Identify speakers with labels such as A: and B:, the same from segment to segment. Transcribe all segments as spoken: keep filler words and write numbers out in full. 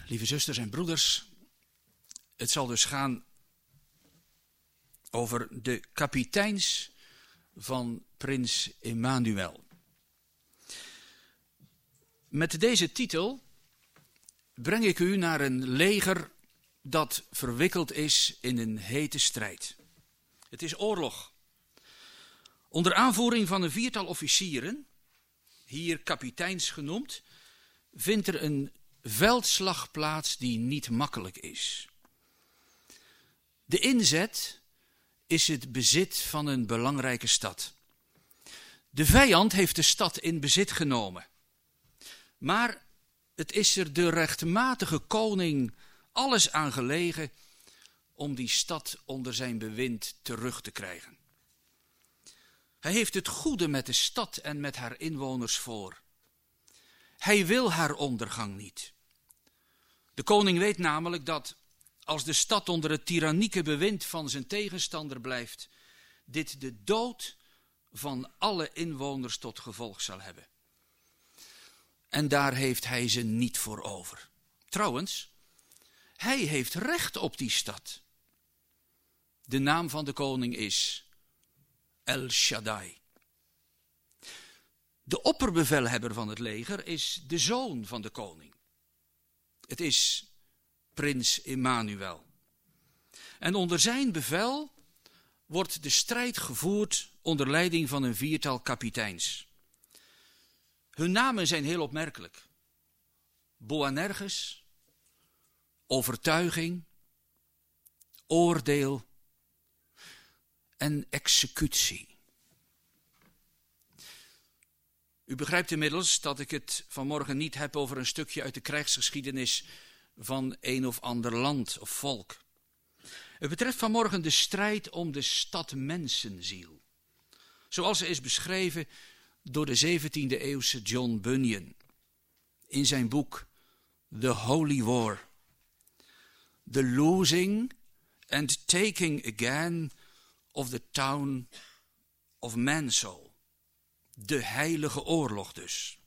A: Lieve zusters en broeders, het zal dus gaan over de kapiteins van prins Emmanuel. Met deze titel breng ik u naar een leger dat verwikkeld is in een hete strijd. Het is oorlog. Onder aanvoering van een viertal officieren, hier kapiteins genoemd, vindt er een veldslag plaats die niet makkelijk is. De inzet is het bezit van een belangrijke stad. De vijand heeft de stad in bezit genomen. Maar het is er de rechtmatige koning alles aan gelegen om die stad onder zijn bewind terug te krijgen. Hij heeft het goede met de stad en met haar inwoners voor. Hij wil haar ondergang niet. De koning weet namelijk dat als de stad onder het tirannieke bewind van zijn tegenstander blijft, dit de dood van alle inwoners tot gevolg zal hebben. En daar heeft hij ze niet voor over. Trouwens, hij heeft recht op die stad. De naam van de koning is El Shaddai. De opperbevelhebber van het leger is de zoon van de koning. Het is prins Emmanuel. En onder zijn bevel wordt de strijd gevoerd onder leiding van een viertal kapiteins. Hun namen zijn heel opmerkelijk. Boanerges, overtuiging, oordeel en executie. U begrijpt inmiddels dat ik het vanmorgen niet heb over een stukje uit de krijgsgeschiedenis van een of ander land of volk. Het betreft vanmorgen de strijd om de stad-mensenziel, zoals ze is beschreven door de zeventiende eeuwse John Bunyan in zijn boek The Holy War. The losing and taking again of the town of Mansoul. De heilige oorlog dus.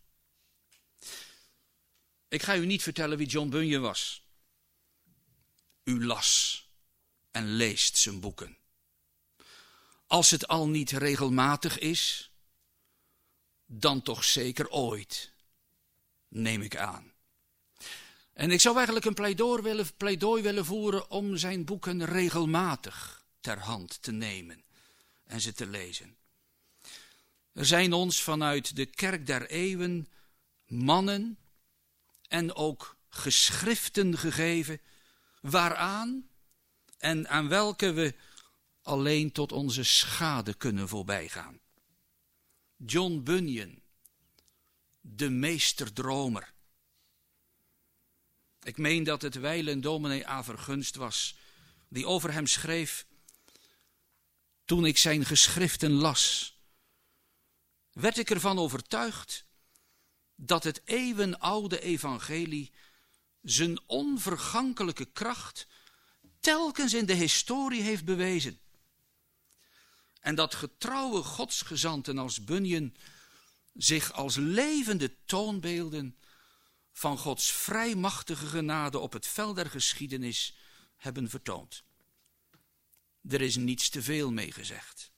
A: Ik ga u niet vertellen wie John Bunyan was. U las en leest zijn boeken. Als het al niet regelmatig is, dan toch zeker ooit, neem ik aan. En ik zou eigenlijk een pleidooi willen, pleidooi willen voeren om zijn boeken regelmatig ter hand te nemen en ze te lezen. Er zijn ons vanuit de kerk der eeuwen mannen en ook geschriften gegeven, waaraan en aan welke we alleen tot onze schade kunnen voorbijgaan. John Bunyan, de meesterdromer. Ik meen dat het wijlen dominee A. Vergunst was, die over hem schreef: toen ik zijn geschriften las, werd ik ervan overtuigd dat het eeuwenoude evangelie zijn onvergankelijke kracht telkens in de historie heeft bewezen. En dat getrouwe godsgezanten als Bunyan zich als levende toonbeelden van Gods vrijmachtige genade op het veld der geschiedenis hebben vertoond. Er is niets te veel mee gezegd.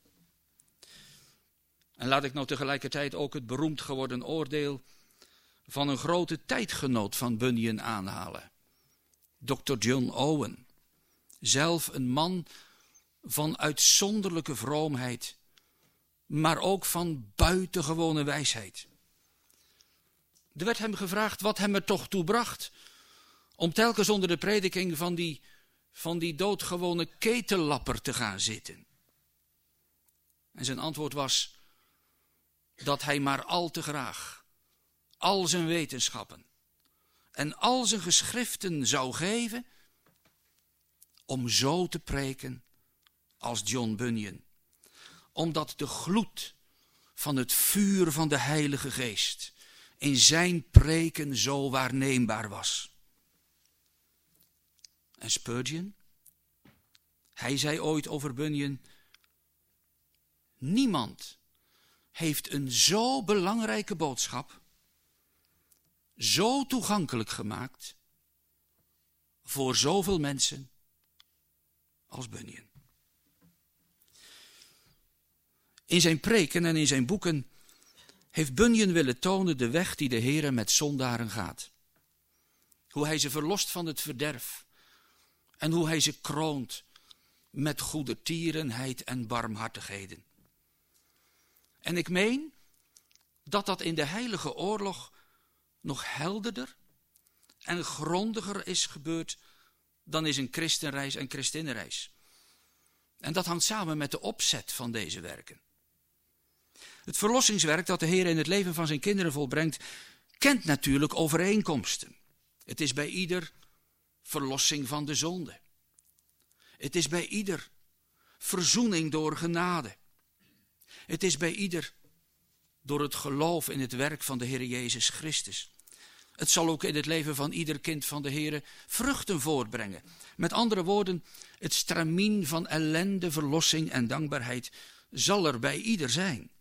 A: En laat ik nou tegelijkertijd ook het beroemd geworden oordeel van een grote tijdgenoot van Bunyan aanhalen. dokter John Owen, zelf een man van uitzonderlijke vroomheid, maar ook van buitengewone wijsheid. Er werd hem gevraagd wat hem er toch toe bracht om telkens onder de prediking van die, van die doodgewone ketellapper te gaan zitten. En zijn antwoord was dat hij maar al te graag al zijn wetenschappen en al zijn geschriften zou geven om zo te preken als John Bunyan, omdat de gloed van het vuur van de Heilige Geest in zijn preken zo waarneembaar was. En Spurgeon, hij zei ooit over Bunyan: niemand heeft een zo belangrijke boodschap zo toegankelijk gemaakt voor zoveel mensen als Bunyan. In zijn preken en in zijn boeken heeft Bunyan willen tonen de weg die de Heere met zondaren gaat. Hoe hij ze verlost van het verderf en hoe hij ze kroont met goedertierenheid en barmhartigheden. En ik meen dat dat in de heilige oorlog nog helderder en grondiger is gebeurd dan is een christenreis en christinnenreis. En dat hangt samen met de opzet van deze werken. Het verlossingswerk dat de Heer in het leven van zijn kinderen volbrengt, kent natuurlijk overeenkomsten. Het is bij ieder verlossing van de zonde. Het is bij ieder verzoening door genade. Het is bij ieder door het geloof in het werk van de Heer Jezus Christus. Het zal ook in het leven van ieder kind van de Heer vruchten voortbrengen. Met andere woorden, het stramien van ellende, verlossing en dankbaarheid zal er bij ieder zijn.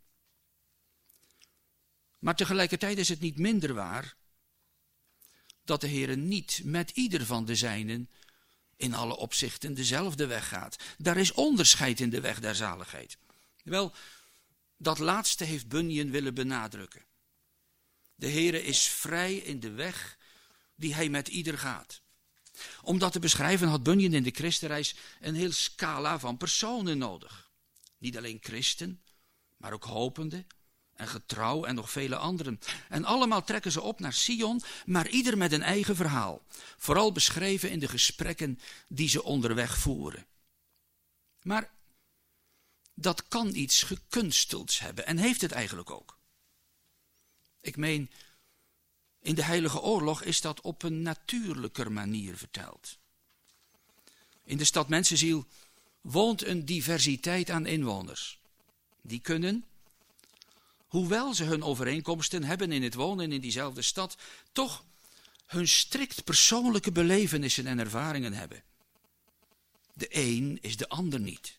A: Maar tegelijkertijd is het niet minder waar dat de Heer niet met ieder van de zijnen in alle opzichten dezelfde weg gaat. Daar is onderscheid in de weg der zaligheid. Wel, dat laatste heeft Bunyan willen benadrukken. De Heere is vrij in de weg die hij met ieder gaat. Om dat te beschrijven had Bunyan in de christenreis een heel scala van personen nodig. Niet alleen christen, maar ook hopende en getrouw en nog vele anderen. En allemaal trekken ze op naar Sion, maar ieder met een eigen verhaal. Vooral beschreven in de gesprekken die ze onderweg voeren. Maar dat kan iets gekunstelds hebben en heeft het eigenlijk ook. Ik meen, in de Heilige Oorlog is dat op een natuurlijker manier verteld. In de stad Mensenziel woont een diversiteit aan inwoners. Die kunnen, hoewel ze hun overeenkomsten hebben in het wonen in diezelfde stad, toch hun strikt persoonlijke belevenissen en ervaringen hebben. De een is de ander niet.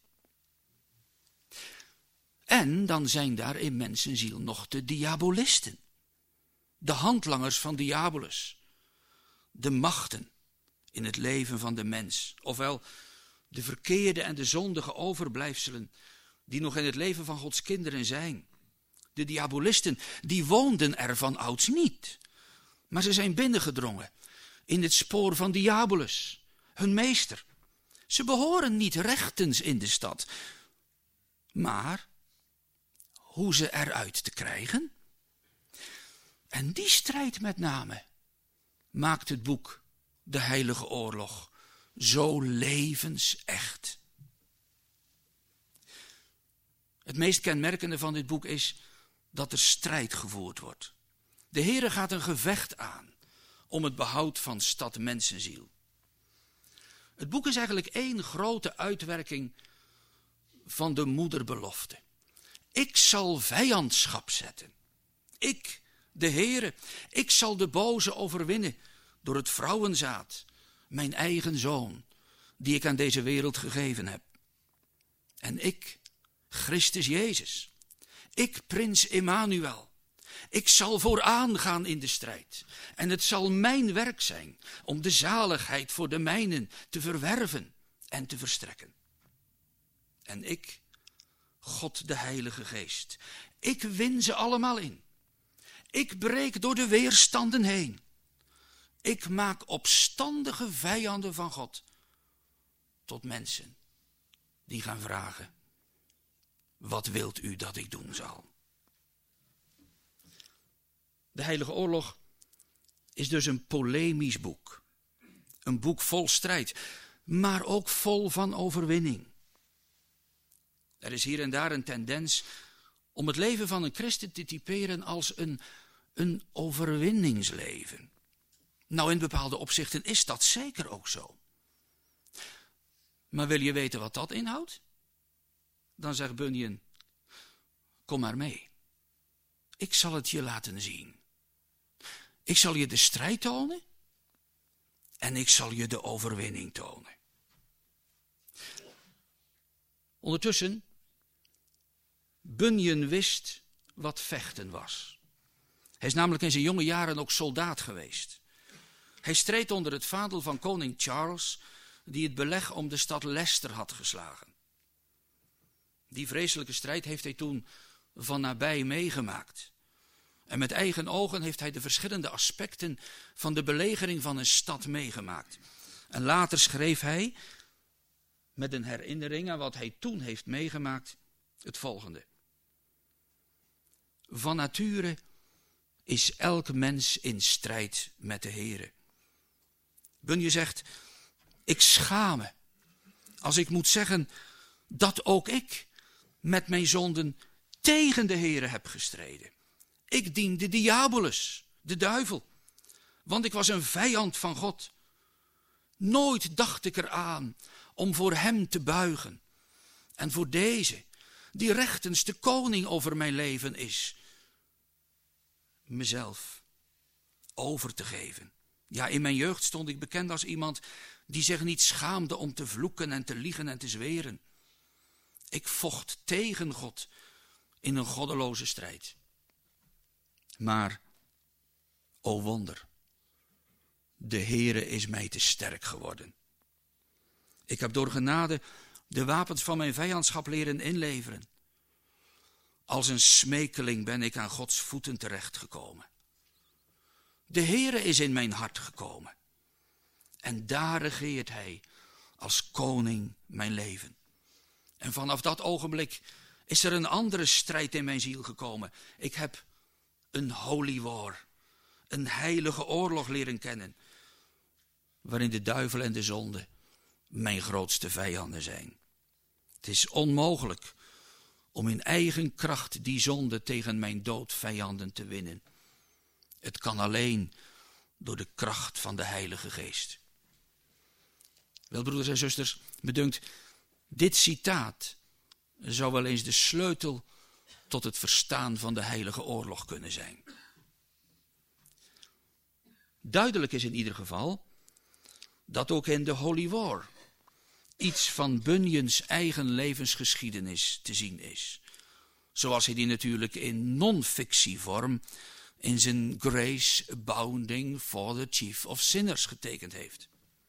A: En dan zijn daar in Mensenziel nog de diabolisten. De handlangers van Diabolus. De machten in het leven van de mens. Ofwel de verkeerde en de zondige overblijfselen die nog in het leven van Gods kinderen zijn. De diabolisten, die woonden er van ouds niet. Maar ze zijn binnengedrongen in het spoor van Diabolus, hun meester. Ze behoren niet rechtens in de stad. Maar hoe ze eruit te krijgen? En die strijd met name maakt het boek De Heilige Oorlog zo levensecht. Het meest kenmerkende van dit boek is dat er strijd gevoerd wordt. De Heere gaat een gevecht aan om het behoud van stad Mensenziel. Het boek is eigenlijk één grote uitwerking van de moederbelofte. Ik zal vijandschap zetten. Ik, de Heere, ik zal de boze overwinnen door het vrouwenzaad, mijn eigen zoon, die ik aan deze wereld gegeven heb. En ik, Christus Jezus, ik, prins Emmanuel, ik zal vooraan gaan in de strijd. En het zal mijn werk zijn om de zaligheid voor de mijnen te verwerven en te verstrekken. En ik, God de Heilige Geest, ik win ze allemaal in. Ik breek door de weerstanden heen. Ik maak opstandige vijanden van God tot mensen die gaan vragen: wat wilt u dat ik doen zal? De Heilige Oorlog is dus een polemisch boek. Een boek vol strijd, maar ook vol van overwinning. Er is hier en daar een tendens om het leven van een christen te typeren als een, een overwinningsleven. Nou, in bepaalde opzichten is dat zeker ook zo. Maar wil je weten wat dat inhoudt? Dan zegt Bunyan: kom maar mee. Ik zal het je laten zien. Ik zal je de strijd tonen en ik zal je de overwinning tonen. Ondertussen, Bunyan wist wat vechten was. Hij is namelijk in zijn jonge jaren ook soldaat geweest. Hij streed onder het vaandel van koning Charles, die het beleg om de stad Leicester had geslagen. Die vreselijke strijd heeft hij toen van nabij meegemaakt. En met eigen ogen heeft hij de verschillende aspecten van de belegering van een stad meegemaakt. En later schreef hij, met een herinnering aan wat hij toen heeft meegemaakt, het volgende. Van nature is elk mens in strijd met de Heere. Bunyan zegt, ik schaam me als ik moet zeggen dat ook ik met mijn zonden tegen de Heere heb gestreden. Ik diende de diabolus, de duivel, want ik was een vijand van God. Nooit dacht ik eraan om voor hem te buigen. En voor deze, die rechtens de koning over mijn leven is, mezelf over te geven. Ja, in mijn jeugd stond ik bekend als iemand die zich niet schaamde om te vloeken en te liegen en te zweren. Ik vocht tegen God in een goddeloze strijd. Maar, o wonder, de Heere is mij te sterk geworden. Ik heb door genade de wapens van mijn vijandschap leren inleveren. Als een smekeling ben ik aan Gods voeten terechtgekomen. De Heere is in mijn hart gekomen. En daar regeert hij als koning mijn leven. En vanaf dat ogenblik is er een andere strijd in mijn ziel gekomen. Ik heb een holy war, een heilige oorlog leren kennen, waarin de duivel en de zonde mijn grootste vijanden zijn. Het is onmogelijk om in eigen kracht die zonde tegen mijn doodvijanden te winnen. Het kan alleen door de kracht van de Heilige Geest. Wel, broeders en zusters, me dunkt, dit citaat zou wel eens de sleutel tot het verstaan van de heilige oorlog kunnen zijn. Duidelijk is in ieder geval dat ook in de Holy War iets van Bunyans eigen levensgeschiedenis te zien is. Zoals hij die natuurlijk in non-fictievorm in zijn Grace Abounding for the Chief of Sinners getekend heeft.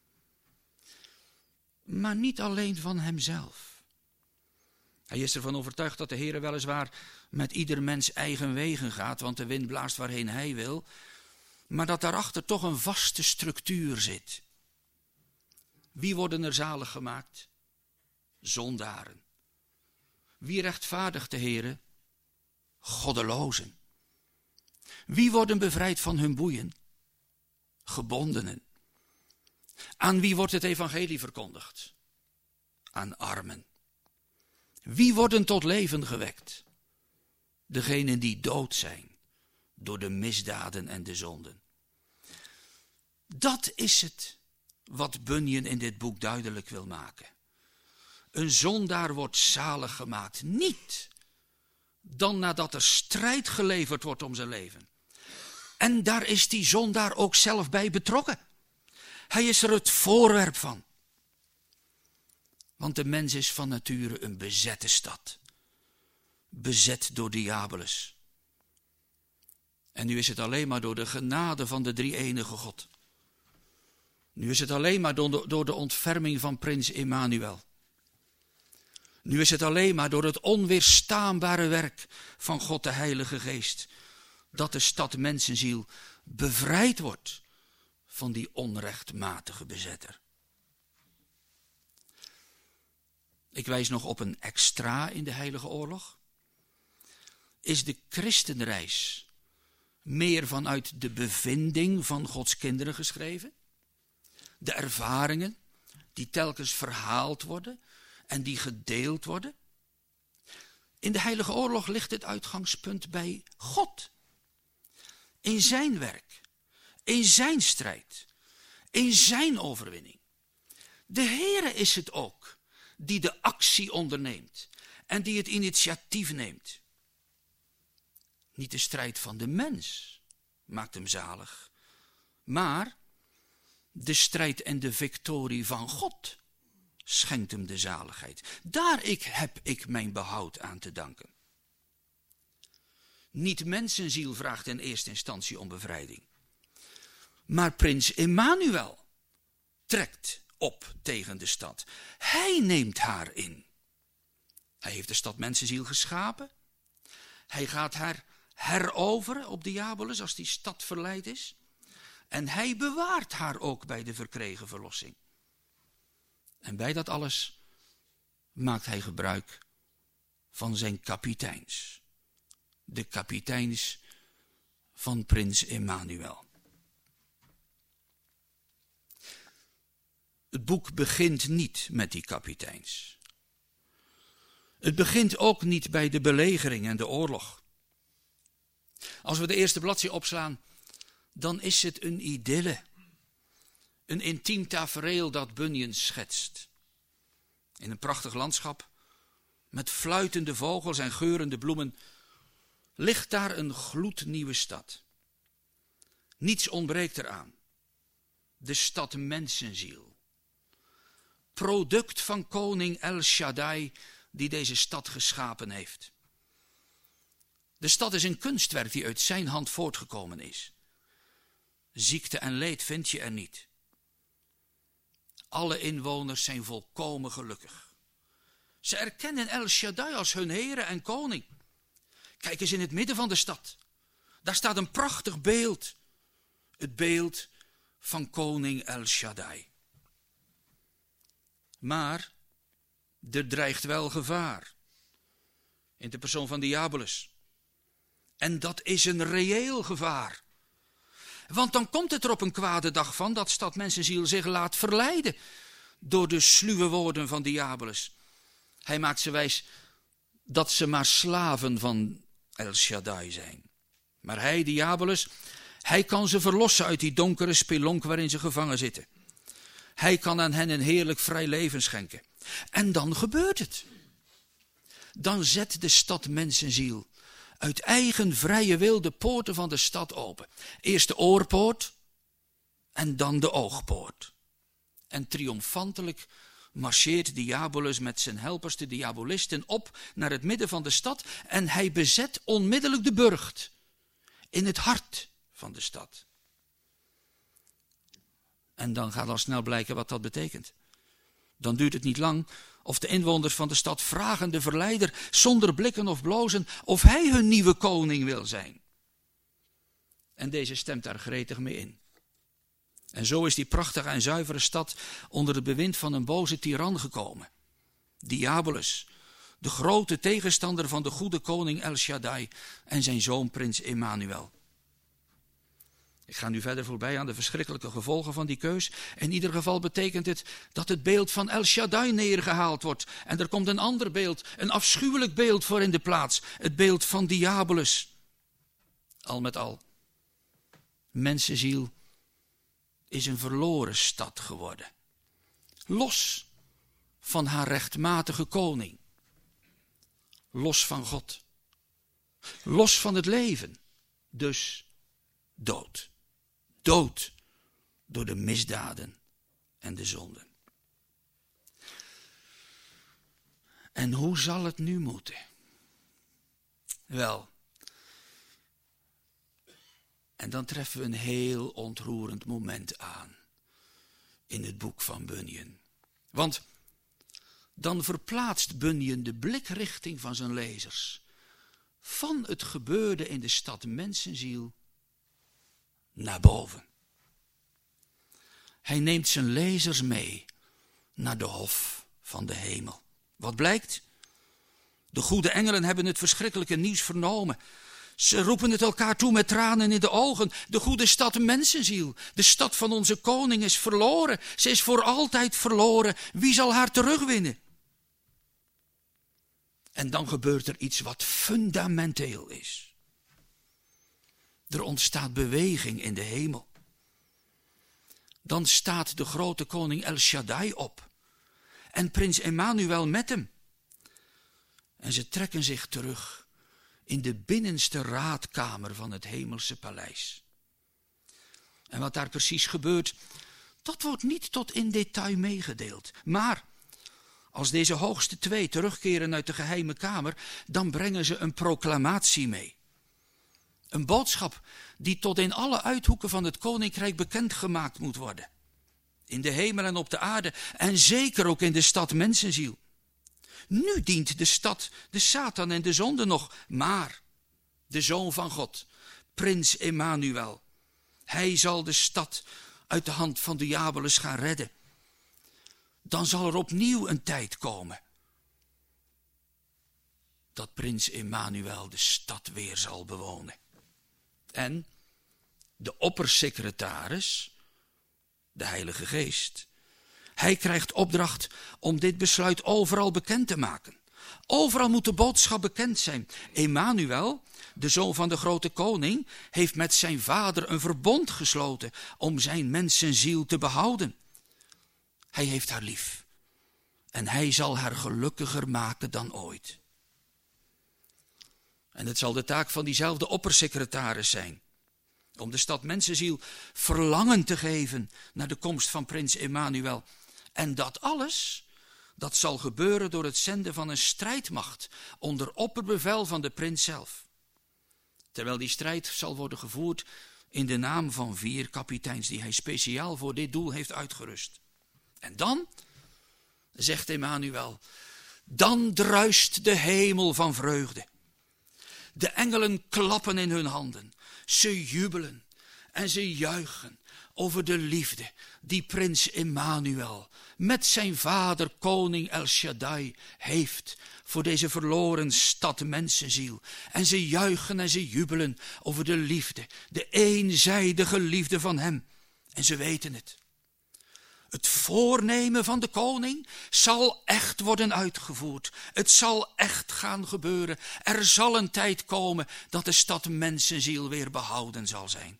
A: Maar niet alleen van hemzelf. Hij is ervan overtuigd dat de Heere weliswaar met ieder mens eigen wegen gaat, want de wind blaast waarheen hij wil, maar dat daarachter toch een vaste structuur zit. Wie worden er zalig gemaakt? Zondaren. Wie rechtvaardigt de Heere? Goddelozen. Wie worden bevrijd van hun boeien? Gebondenen. Aan wie wordt het evangelie verkondigd? Aan armen. Wie worden tot leven gewekt? Degenen die dood zijn door de misdaden en de zonden. Dat is het wat Bunyan in dit boek duidelijk wil maken. Een zondaar wordt zalig gemaakt, niet dan nadat er strijd geleverd wordt om zijn leven. En daar is die zondaar ook zelf bij betrokken. Hij is er het voorwerp van. Want de mens is van nature een bezette stad. Bezet door diabolus. En nu is het alleen maar door de genade van de drie-enige God. Nu is het alleen maar door de ontferming van prins Emmanuel. Nu is het alleen maar door het onweerstaanbare werk van God de Heilige Geest dat de stad mensenziel bevrijd wordt van die onrechtmatige bezetter. Ik wijs nog op een extra in de Heilige Oorlog. Is de christenreis meer vanuit de bevinding van Gods kinderen geschreven? De ervaringen die telkens verhaald worden en die gedeeld worden? In de Heilige Oorlog ligt het uitgangspunt bij God. In zijn werk, in zijn strijd, in zijn overwinning. De Heere is het ook die de actie onderneemt en die het initiatief neemt. Niet de strijd van de mens maakt hem zalig, maar de strijd en de victorie van God schenkt hem de zaligheid. Daar ik, heb ik mijn behoud aan te danken. Niet mensenziel vraagt in eerste instantie om bevrijding, Maar prins Emmanuel trekt op tegen de stad. Hij neemt haar in. Hij heeft de stad mensenziel geschapen. Hij gaat haar heroveren op Diabolus als die stad verleid is. En hij bewaart haar ook bij de verkregen verlossing. En bij dat alles maakt hij gebruik van zijn kapiteins. De kapiteins van prins Emmanuel. Het boek begint niet met die kapiteins. Het begint ook niet bij de belegering en de oorlog. Als we de eerste bladzijde opslaan, dan is het een idylle. Een intiem tafereel dat Bunyan schetst. In een prachtig landschap, met fluitende vogels en geurende bloemen, ligt daar een gloednieuwe stad. Niets ontbreekt eraan. De stad mensenziel. Product van koning El Shaddai, die deze stad geschapen heeft. De stad is een kunstwerk die uit zijn hand voortgekomen is. Ziekte en leed vind je er niet. Alle inwoners zijn volkomen gelukkig. Ze erkennen El Shaddai als hun Heere en koning. Kijk eens in het midden van de stad. Daar staat een prachtig beeld. Het beeld van koning El Shaddai. Maar er dreigt wel gevaar. In de persoon van Diabolus. En dat is een reëel gevaar. Want dan komt het er op een kwade dag van dat stad mensenziel zich laat verleiden door de sluwe woorden van Diabolus. Hij maakt ze wijs dat ze maar slaven van El Shaddai zijn. Maar hij, Diabolus, hij kan ze verlossen uit die donkere spelonk waarin ze gevangen zitten. Hij kan aan hen een heerlijk vrij leven schenken. En dan gebeurt het. Dan zet de stad mensenziel uit eigen vrije wil de poorten van de stad open. Eerst de oorpoort en dan de oogpoort. En triomfantelijk marcheert Diabolus met zijn helpers, de diabolisten, op naar het midden van de stad. En hij bezet onmiddellijk de burcht in het hart van de stad. En dan gaat al snel blijken wat dat betekent. Dan duurt het niet lang of de inwoners van de stad vragen de verleider zonder blikken of blozen of hij hun nieuwe koning wil zijn. En deze stemt daar gretig mee in. En zo is die prachtige en zuivere stad onder het bewind van een boze tiran gekomen. Diabolus, de grote tegenstander van de goede koning El Shaddai en zijn zoon prins Emmanuel. Ik ga nu verder voorbij aan de verschrikkelijke gevolgen van die keus. In ieder geval betekent het dat het beeld van El Shaddai neergehaald wordt. En er komt een ander beeld, een afschuwelijk beeld voor in de plaats. Het beeld van Diabolus. Al met al. Mensenziel is een verloren stad geworden. Los van haar rechtmatige koning. Los van God. Los van het leven. Dus dood. Dood door de misdaden en de zonden. En hoe zal het nu moeten? Wel, en dan treffen we een heel ontroerend moment aan in het boek van Bunyan. Want dan verplaatst Bunyan de blikrichting van zijn lezers van het gebeurde in de stad mensenziel naar boven. Hij neemt zijn lezers mee naar de hof van de hemel. Wat blijkt? De goede engelen hebben het verschrikkelijke nieuws vernomen. Ze roepen het elkaar toe met tranen in de ogen. De goede stad mensenziel, de stad van onze koning is verloren. Ze is voor altijd verloren. Wie zal haar terugwinnen? En dan gebeurt er iets wat fundamenteel is. Er ontstaat beweging in de hemel. Dan staat de grote koning El Shaddai op. En prins Emmanuel met hem. En ze trekken zich terug in de binnenste raadkamer van het hemelse paleis. En wat daar precies gebeurt, dat wordt niet tot in detail meegedeeld. Maar als deze hoogste twee terugkeren uit de geheime kamer, dan brengen ze een proclamatie mee. Een boodschap die tot in alle uithoeken van het koninkrijk bekendgemaakt moet worden. In de hemel en op de aarde en zeker ook in de stad mensenziel. Nu dient de stad de Satan en de zonde nog, maar de Zoon van God, prins Emmanuel, hij zal de stad uit de hand van Diabolus gaan redden. Dan zal er opnieuw een tijd komen dat prins Emmanuel de stad weer zal bewonen. En de oppersecretaris, de Heilige Geest, hij krijgt opdracht om dit besluit overal bekend te maken. Overal moet de boodschap bekend zijn. Emmanuel, de zoon van de grote koning, heeft met zijn vader een verbond gesloten om zijn mensenziel te behouden. Hij heeft haar lief en hij zal haar gelukkiger maken dan ooit. En het zal de taak van diezelfde oppersecretaris zijn om de stad mensenziel verlangen te geven naar de komst van prins Emmanuel. En dat alles, dat zal gebeuren door het zenden van een strijdmacht onder opperbevel van de prins zelf. Terwijl die strijd zal worden gevoerd in de naam van vier kapiteins die hij speciaal voor dit doel heeft uitgerust. En dan, zegt Emmanuel, dan druist de hemel van vreugde. De engelen klappen in hun handen, ze jubelen en ze juichen over de liefde die prins Emmanuel met zijn vader koning El Shaddai heeft voor deze verloren stad mensenziel. En ze juichen en ze jubelen over de liefde, de eenzijdige liefde van hem. En ze weten het. Het voornemen van de koning zal echt worden uitgevoerd. Het zal echt gaan gebeuren. Er zal een tijd komen dat de stad mensenziel weer behouden zal zijn.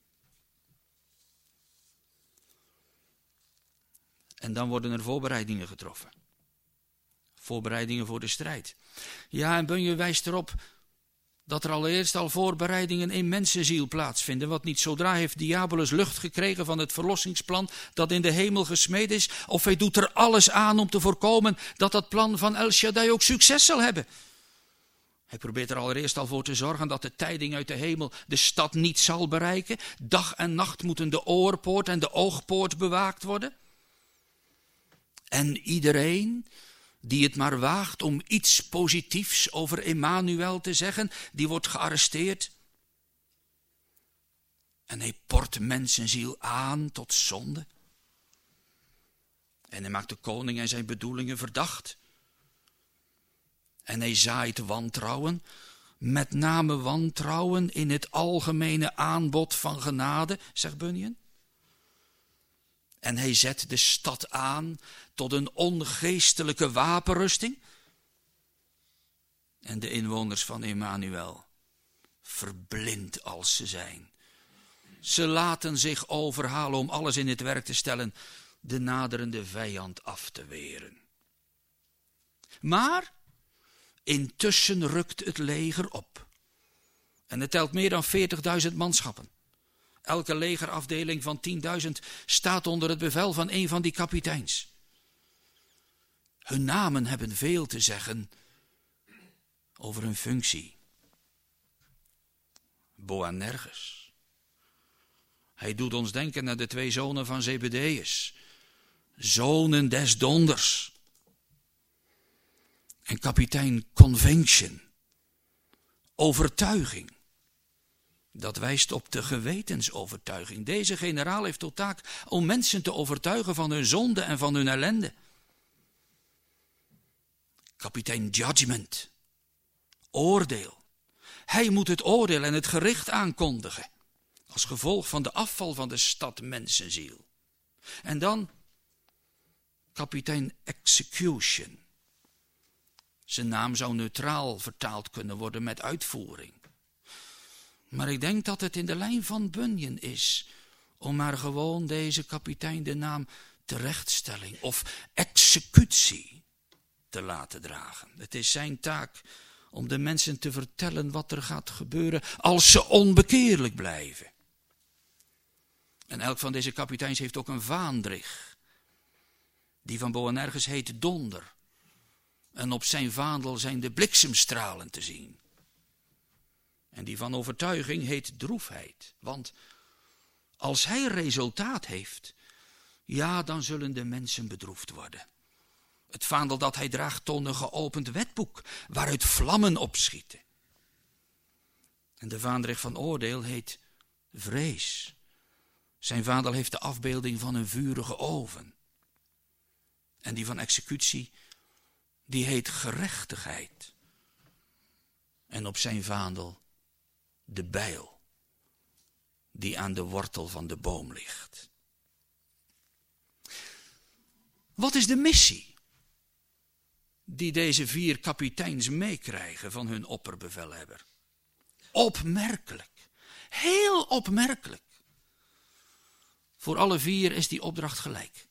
A: En dan worden er voorbereidingen getroffen. Voorbereidingen voor de strijd. Ja, en Bunje wijst erop dat er allereerst al voorbereidingen in mensenziel plaatsvinden. Want niet zodra heeft Diabolus lucht gekregen van het verlossingsplan dat in de hemel gesmeed is. Of hij doet er alles aan om te voorkomen dat dat plan van El Shaddai ook succes zal hebben. Hij probeert er allereerst al voor te zorgen dat de tijding uit de hemel de stad niet zal bereiken. Dag en nacht moeten de oorpoort en de oogpoort bewaakt worden. En iedereen die het maar waagt om iets positiefs over Emmanuel te zeggen, die wordt gearresteerd. En hij port mensenziel aan tot zonde. En hij maakt de koning en zijn bedoelingen verdacht. En hij zaait wantrouwen, met name wantrouwen in het algemene aanbod van genade, zegt Bunyan. En hij zet de stad aan tot een ongeestelijke wapenrusting. En de inwoners van Emmanuel, verblind als ze zijn, ze laten zich overhalen om alles in het werk te stellen, de naderende vijand af te weren. Maar intussen rukt het leger op. En het telt meer dan veertigduizend manschappen. Elke legerafdeling van tienduizend staat onder het bevel van een van die kapiteins. Hun namen hebben veel te zeggen over hun functie. Boanerges. Hij doet ons denken naar de twee zonen van Zebedeus. Zonen des donders. En kapitein Convention. Overtuiging. Dat wijst op de gewetensovertuiging. Deze generaal heeft tot taak om mensen te overtuigen van hun zonde en van hun ellende. Kapitein Judgment. Oordeel. Hij moet het oordeel en het gericht aankondigen. Als gevolg van de afval van de stad mensenziel. En dan kapitein Execution. Zijn naam zou neutraal vertaald kunnen worden met uitvoering. Maar ik denk dat het in de lijn van Bunyan is om maar gewoon deze kapitein de naam terechtstelling of executie te laten dragen. Het is zijn taak om de mensen te vertellen wat er gaat gebeuren als ze onbekeerlijk blijven. En elk van deze kapiteins heeft ook een vaandrig. Die van Boanerges heet Donder. En op zijn vaandel zijn de bliksemstralen te zien. En die van overtuiging heet droefheid. Want als hij resultaat heeft, ja, dan zullen de mensen bedroefd worden. Het vaandel dat hij draagt toont een geopend wetboek, waaruit vlammen opschieten. En de vaandrig van oordeel heet vrees. Zijn vaandel heeft de afbeelding van een vurige oven. En die van executie, die heet gerechtigheid. En op zijn vaandel de bijl, die aan de wortel van de boom ligt. Wat is de missie die deze vier kapiteins meekrijgen van hun opperbevelhebber? Opmerkelijk, heel opmerkelijk. Voor alle vier is die opdracht gelijk.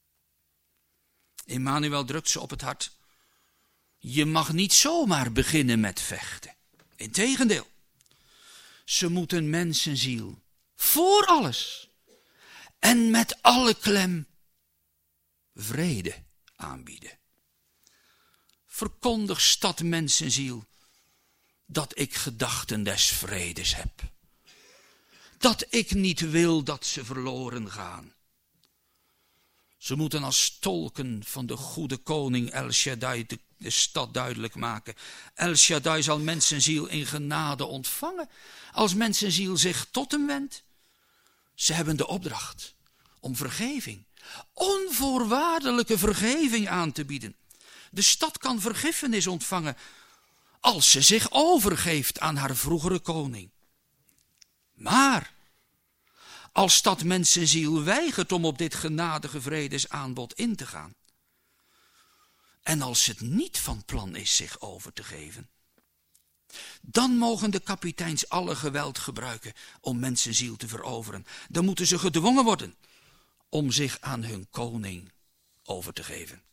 A: Immanuel drukt ze op het hart. Je mag niet zomaar beginnen met vechten. Integendeel, ze moeten mensenziel voor alles en met alle klem vrede aanbieden. Verkondig, stad mensenziel, dat ik gedachten des vredes heb. Dat ik niet wil dat ze verloren gaan. Ze moeten als tolken van de goede koning El Shaddai de, de stad duidelijk maken. El Shaddai zal mensenziel in genade ontvangen, als mensenziel zich tot hem wendt. Ze hebben de opdracht om vergeving, onvoorwaardelijke vergeving aan te bieden. De stad kan vergiffenis ontvangen als ze zich overgeeft aan haar vroegere koning. Maar als stad mensenziel weigert om op dit genadige vredesaanbod in te gaan, en als het niet van plan is zich over te geven, dan mogen de kapiteins alle geweld gebruiken om mensenziel te veroveren. Dan moeten ze gedwongen worden om zich aan hun koning over te geven.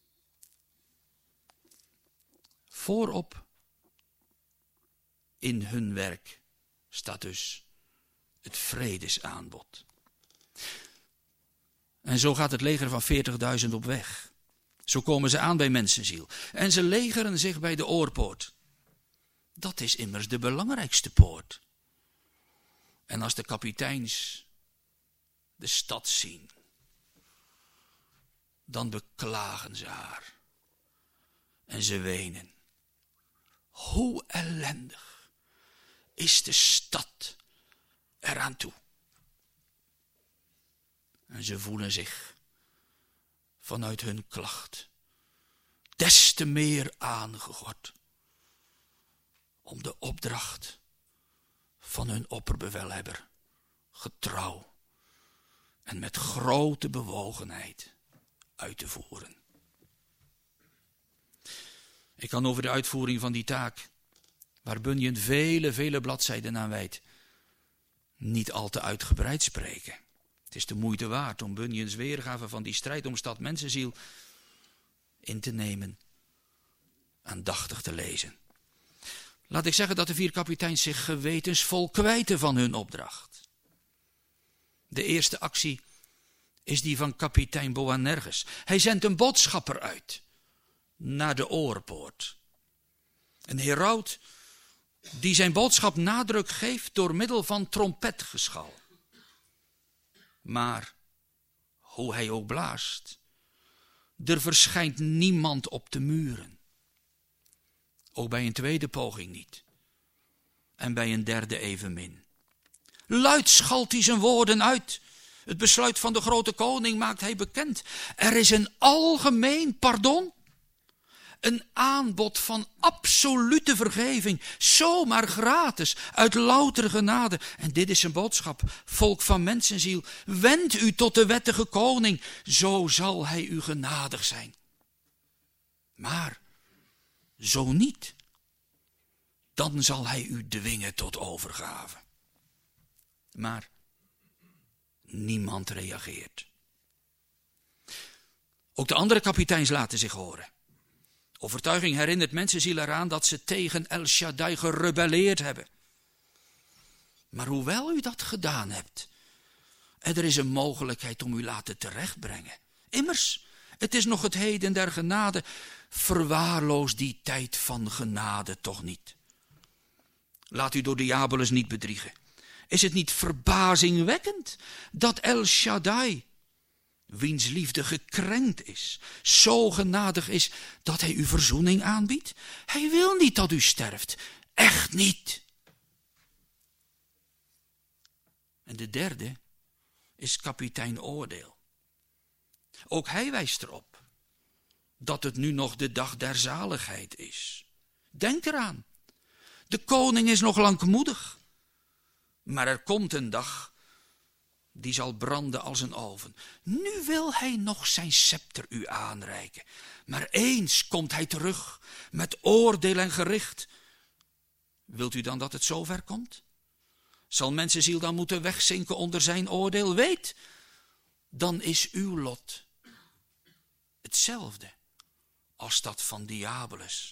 A: Voorop in hun werk staat dus het vredesaanbod. En zo gaat het leger van veertigduizend op weg. Zo komen ze aan bij mensenziel. En ze legeren zich bij de oorpoort. Dat is immers de belangrijkste poort. En als de kapiteins de stad zien, dan beklagen ze haar. En ze wenen. Hoe ellendig is de stad eraan toe. En ze voelen zich vanuit hun klacht des te meer aangegord om de opdracht van hun opperbevelhebber getrouw en met grote bewogenheid uit te voeren. Ik kan over de uitvoering van die taak, waar Bunyan vele, vele bladzijden aan wijdt, niet al te uitgebreid spreken. Het is de moeite waard om Bunyans weergave van die strijd om stad mensenziel in te nemen, aandachtig te lezen. Laat ik zeggen dat de vier kapiteins zich gewetensvol kwijten van hun opdracht. De eerste actie is die van kapitein Boanerges. Hij zendt een boodschapper uit naar de oorpoort. Een heraut die zijn boodschap nadruk geeft door middel van trompetgeschal. Maar, hoe hij ook blaast, er verschijnt niemand op de muren. Ook bij een tweede poging niet. En bij een derde evenmin. Luid schalt hij zijn woorden uit. Het besluit van de grote koning maakt hij bekend. Er is een algemeen pardon. Een aanbod van absolute vergeving, zomaar gratis, uit loutere genade. En dit is zijn boodschap, volk van mensenziel, wend u tot de wettige koning, zo zal hij u genadig zijn. Maar, zo niet, dan zal hij u dwingen tot overgave. Maar, niemand reageert. Ook de andere kapiteins laten zich horen. Overtuiging herinnert mensenziel eraan dat ze tegen El Shaddai gerebelleerd hebben. Maar hoewel u dat gedaan hebt, en er is een mogelijkheid om u laten terechtbrengen. Immers, het is nog het heden der genade, verwaarloos die tijd van genade toch niet. Laat u door Diabolus niet bedriegen. Is het niet verbazingwekkend dat El Shaddai, wiens liefde gekrenkt is, zo genadig is dat hij u verzoening aanbiedt? Hij wil niet dat u sterft. Echt niet. En de derde is kapitein Oordeel. Ook hij wijst erop dat het nu nog de dag der zaligheid is. Denk eraan. De koning is nog langmoedig. Maar er komt een dag die zal branden als een oven. Nu wil hij nog zijn scepter u aanreiken. Maar eens komt hij terug met oordeel en gericht. Wilt u dan dat het zover komt? Zal mensenziel dan moeten wegzinken onder zijn oordeel? Weet, dan is uw lot hetzelfde als dat van Diabolus.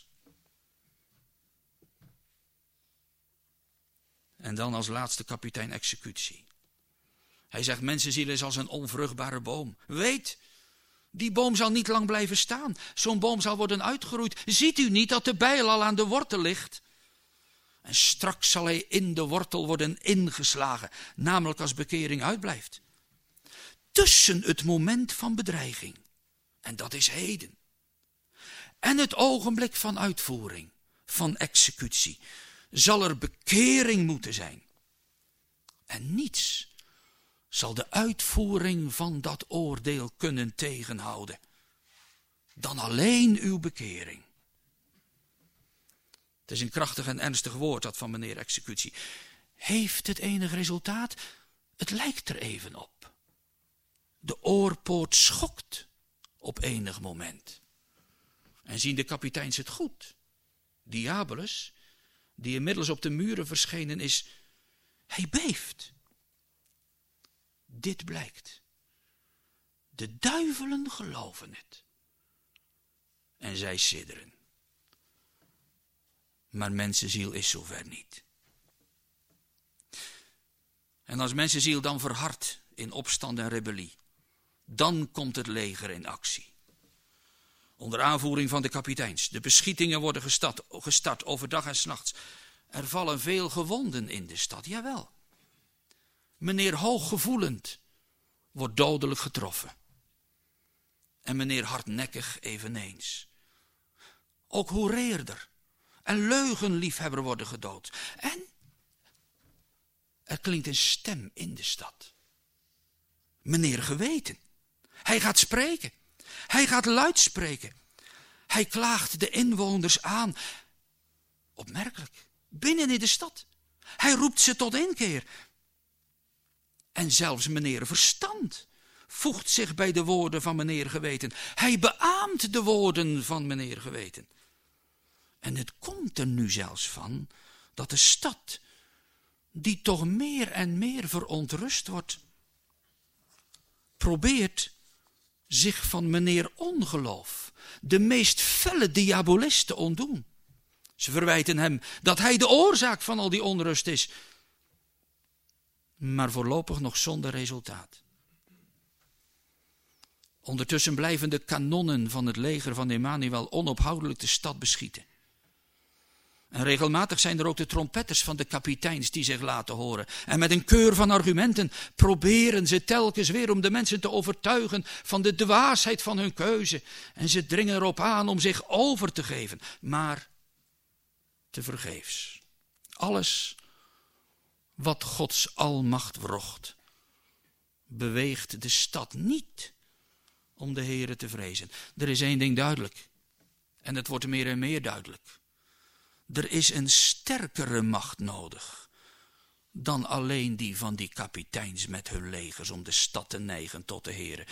A: En dan als laatste kapitein executie. Hij zegt, mensenziel is als een onvruchtbare boom. Weet, die boom zal niet lang blijven staan. Zo'n boom zal worden uitgeroeid. Ziet u niet dat de bijl al aan de wortel ligt? En straks zal hij in de wortel worden ingeslagen, namelijk als bekering uitblijft. Tussen het moment van bedreiging, en dat is heden, en het ogenblik van uitvoering, van executie, zal er bekering moeten zijn. En niets zal de uitvoering van dat oordeel kunnen tegenhouden, dan alleen uw bekering. Het is een krachtig en ernstig woord, dat van meneer executie. Heeft het enig resultaat? Het lijkt er even op. De oorpoort schokt op enig moment. En zien de kapiteins het goed? Diabolus, die inmiddels op de muren verschenen is, hij beeft. Dit blijkt. De duivelen geloven het. En zij sidderen. Maar mensenziel is zover niet. En als mensenziel dan verhardt in opstand en rebellie, dan komt het leger in actie. Onder aanvoering van de kapiteins. De beschietingen worden gestart, gestart overdag en 's nachts. Er vallen veel gewonden in de stad, jawel. Meneer Hooggevoelend wordt dodelijk getroffen. En meneer Hardnekkig eveneens. Ook Hoereerder en leugenliefhebber worden gedood. En er klinkt een stem in de stad. Meneer Geweten. Hij gaat spreken. Hij gaat luid spreken. Hij klaagt de inwoners aan. Opmerkelijk. Binnen in de stad. Hij roept ze tot inkeer. En zelfs meneer Verstand voegt zich bij de woorden van meneer Geweten. Hij beaamt de woorden van meneer Geweten. En het komt er nu zelfs van dat de stad, die toch meer en meer verontrust wordt, probeert zich van meneer Ongeloof, de meest felle diabolist, te ontdoen. Ze verwijten hem dat hij de oorzaak van al die onrust is. Maar voorlopig nog zonder resultaat. Ondertussen blijven de kanonnen van het leger van Emmanuel onophoudelijk de stad beschieten. En regelmatig zijn er ook de trompetters van de kapiteins die zich laten horen. En met een keur van argumenten proberen ze telkens weer om de mensen te overtuigen van de dwaasheid van hun keuze. En ze dringen erop aan om zich over te geven. Maar tevergeefs. Alles wat Gods almacht wrocht, beweegt de stad niet om de Heere te vrezen. Er is één ding duidelijk. En het wordt meer en meer duidelijk. Er is een sterkere macht nodig dan alleen die van die kapiteins met hun legers om de stad te neigen tot de Heere.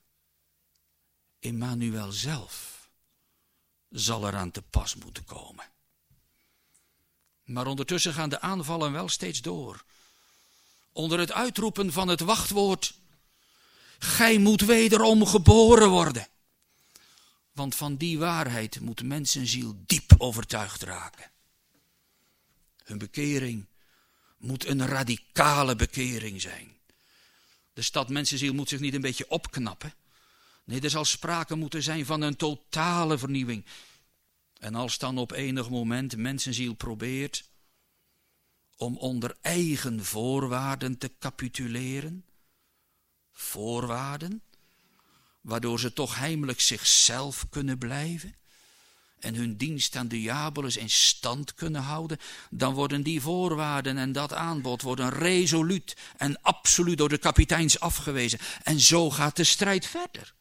A: Emmanuel zelf zal eraan te pas moeten komen. Maar ondertussen gaan de aanvallen wel steeds door. Onder het uitroepen van het wachtwoord: gij moet wederom geboren worden. Want van die waarheid moet mensenziel diep overtuigd raken. Hun bekering moet een radicale bekering zijn. De stad mensenziel moet zich niet een beetje opknappen. Nee, er zal sprake moeten zijn van een totale vernieuwing. En als dan op enig moment mensenziel probeert om onder eigen voorwaarden te capituleren. Voorwaarden, waardoor ze toch heimelijk zichzelf kunnen blijven en hun dienst aan Diabolus in stand kunnen houden, dan worden die voorwaarden en dat aanbod worden resoluut en absoluut door de kapiteins afgewezen. En zo gaat de strijd verder.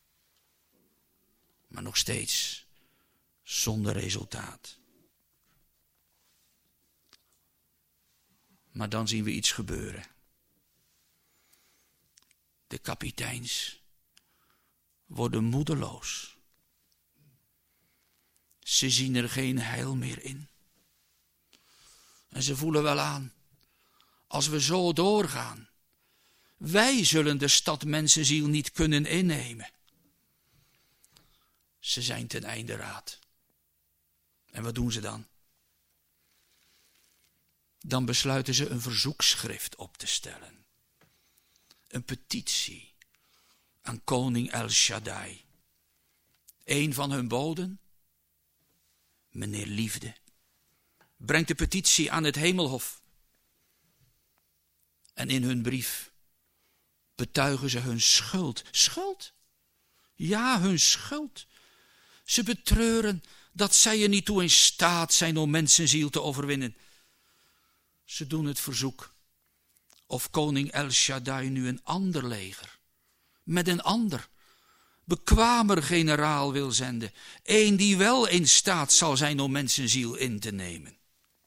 A: Maar nog steeds zonder resultaat. Maar dan zien we iets gebeuren. De kapiteins worden moedeloos. Ze zien er geen heil meer in. En ze voelen wel aan, als we zo doorgaan, wij zullen de stad mensenziel niet kunnen innemen. Ze zijn ten einde raad. En wat doen ze dan? Dan besluiten ze een verzoekschrift op te stellen. Een petitie aan koning El Shaddai. Een van hun boden, meneer Liefde, brengt de petitie aan het hemelhof. En in hun brief betuigen ze hun schuld. Schuld? Ja, hun schuld. Ze betreuren dat zij er niet toe in staat zijn om mensenziel te overwinnen. Ze doen het verzoek of koning El Shaddai nu een ander leger, met een ander, bekwamer generaal wil zenden. Een die wel in staat zal zijn om mensenziel in te nemen.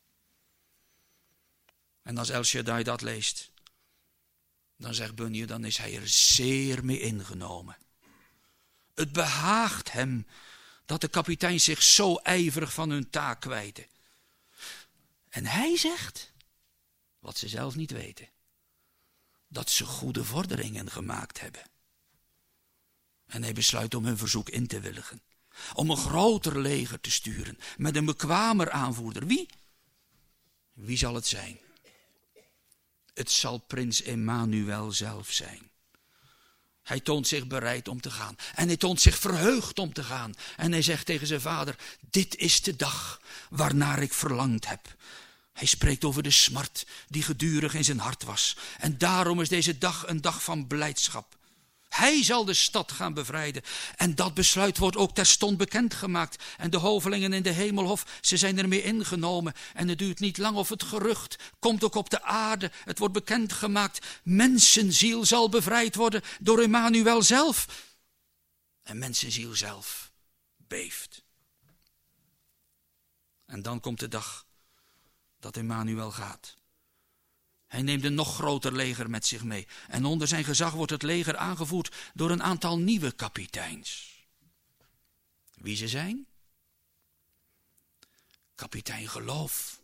A: En als El Shaddai dat leest, dan zegt Bunyan, dan is hij er zeer mee ingenomen. Het behaagt hem dat de kapitein zich zo ijverig van hun taak kwijten. En hij zegt, wat ze zelf niet weten, dat ze goede vorderingen gemaakt hebben. En hij besluit om hun verzoek in te willigen. Om een groter leger te sturen, met een bekwamer aanvoerder. Wie? Wie zal het zijn? Het zal prins Emmanuel zelf zijn. Hij toont zich bereid om te gaan. En hij toont zich verheugd om te gaan. En hij zegt tegen zijn vader, dit is de dag waarnaar ik verlangd heb. Hij spreekt over de smart die gedurig in zijn hart was. En daarom is deze dag een dag van blijdschap. Hij zal de stad gaan bevrijden. En dat besluit wordt ook terstond bekendgemaakt. En de hovelingen in de hemelhof, ze zijn ermee ingenomen. En het duurt niet lang of het gerucht komt ook op de aarde. Het wordt bekendgemaakt. Mensenziel zal bevrijd worden door Emmanuel zelf. En mensenziel zelf beeft. En dan komt de dag dat Emmanuel gaat. Hij neemt een nog groter leger met zich mee. En onder zijn gezag wordt het leger aangevoerd door een aantal nieuwe kapiteins. Wie ze zijn? Kapitein Geloof.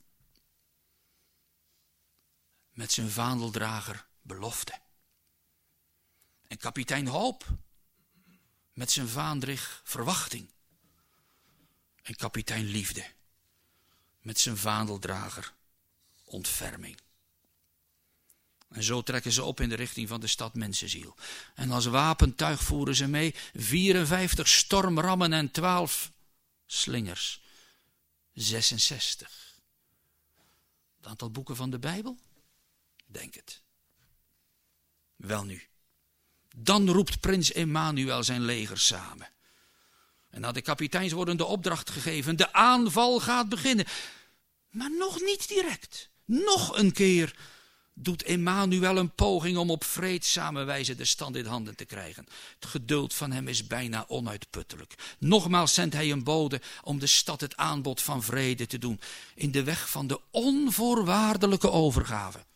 A: Met zijn vaandeldrager Belofte. En kapitein Hoop. Met zijn vaandrig Verwachting. En kapitein Liefde. Met zijn vaandeldrager Ontferming. En zo trekken ze op in de richting van de stad Mensenziel. En als wapentuig voeren ze mee vierenvijftig stormrammen en twaalf slingers. zesenzestig. Het aantal boeken van de Bijbel? Denk het. Welnu, dan roept prins Emmanuel zijn leger samen. En aan de kapiteins worden de opdracht gegeven, de aanval gaat beginnen. Maar nog niet direct. Nog een keer doet Emmanuel een poging om op vreedzame wijze de stand in handen te krijgen. Het geduld van hem is bijna onuitputtelijk. Nogmaals zendt hij een bode om de stad het aanbod van vrede te doen. In de weg van de onvoorwaardelijke overgave.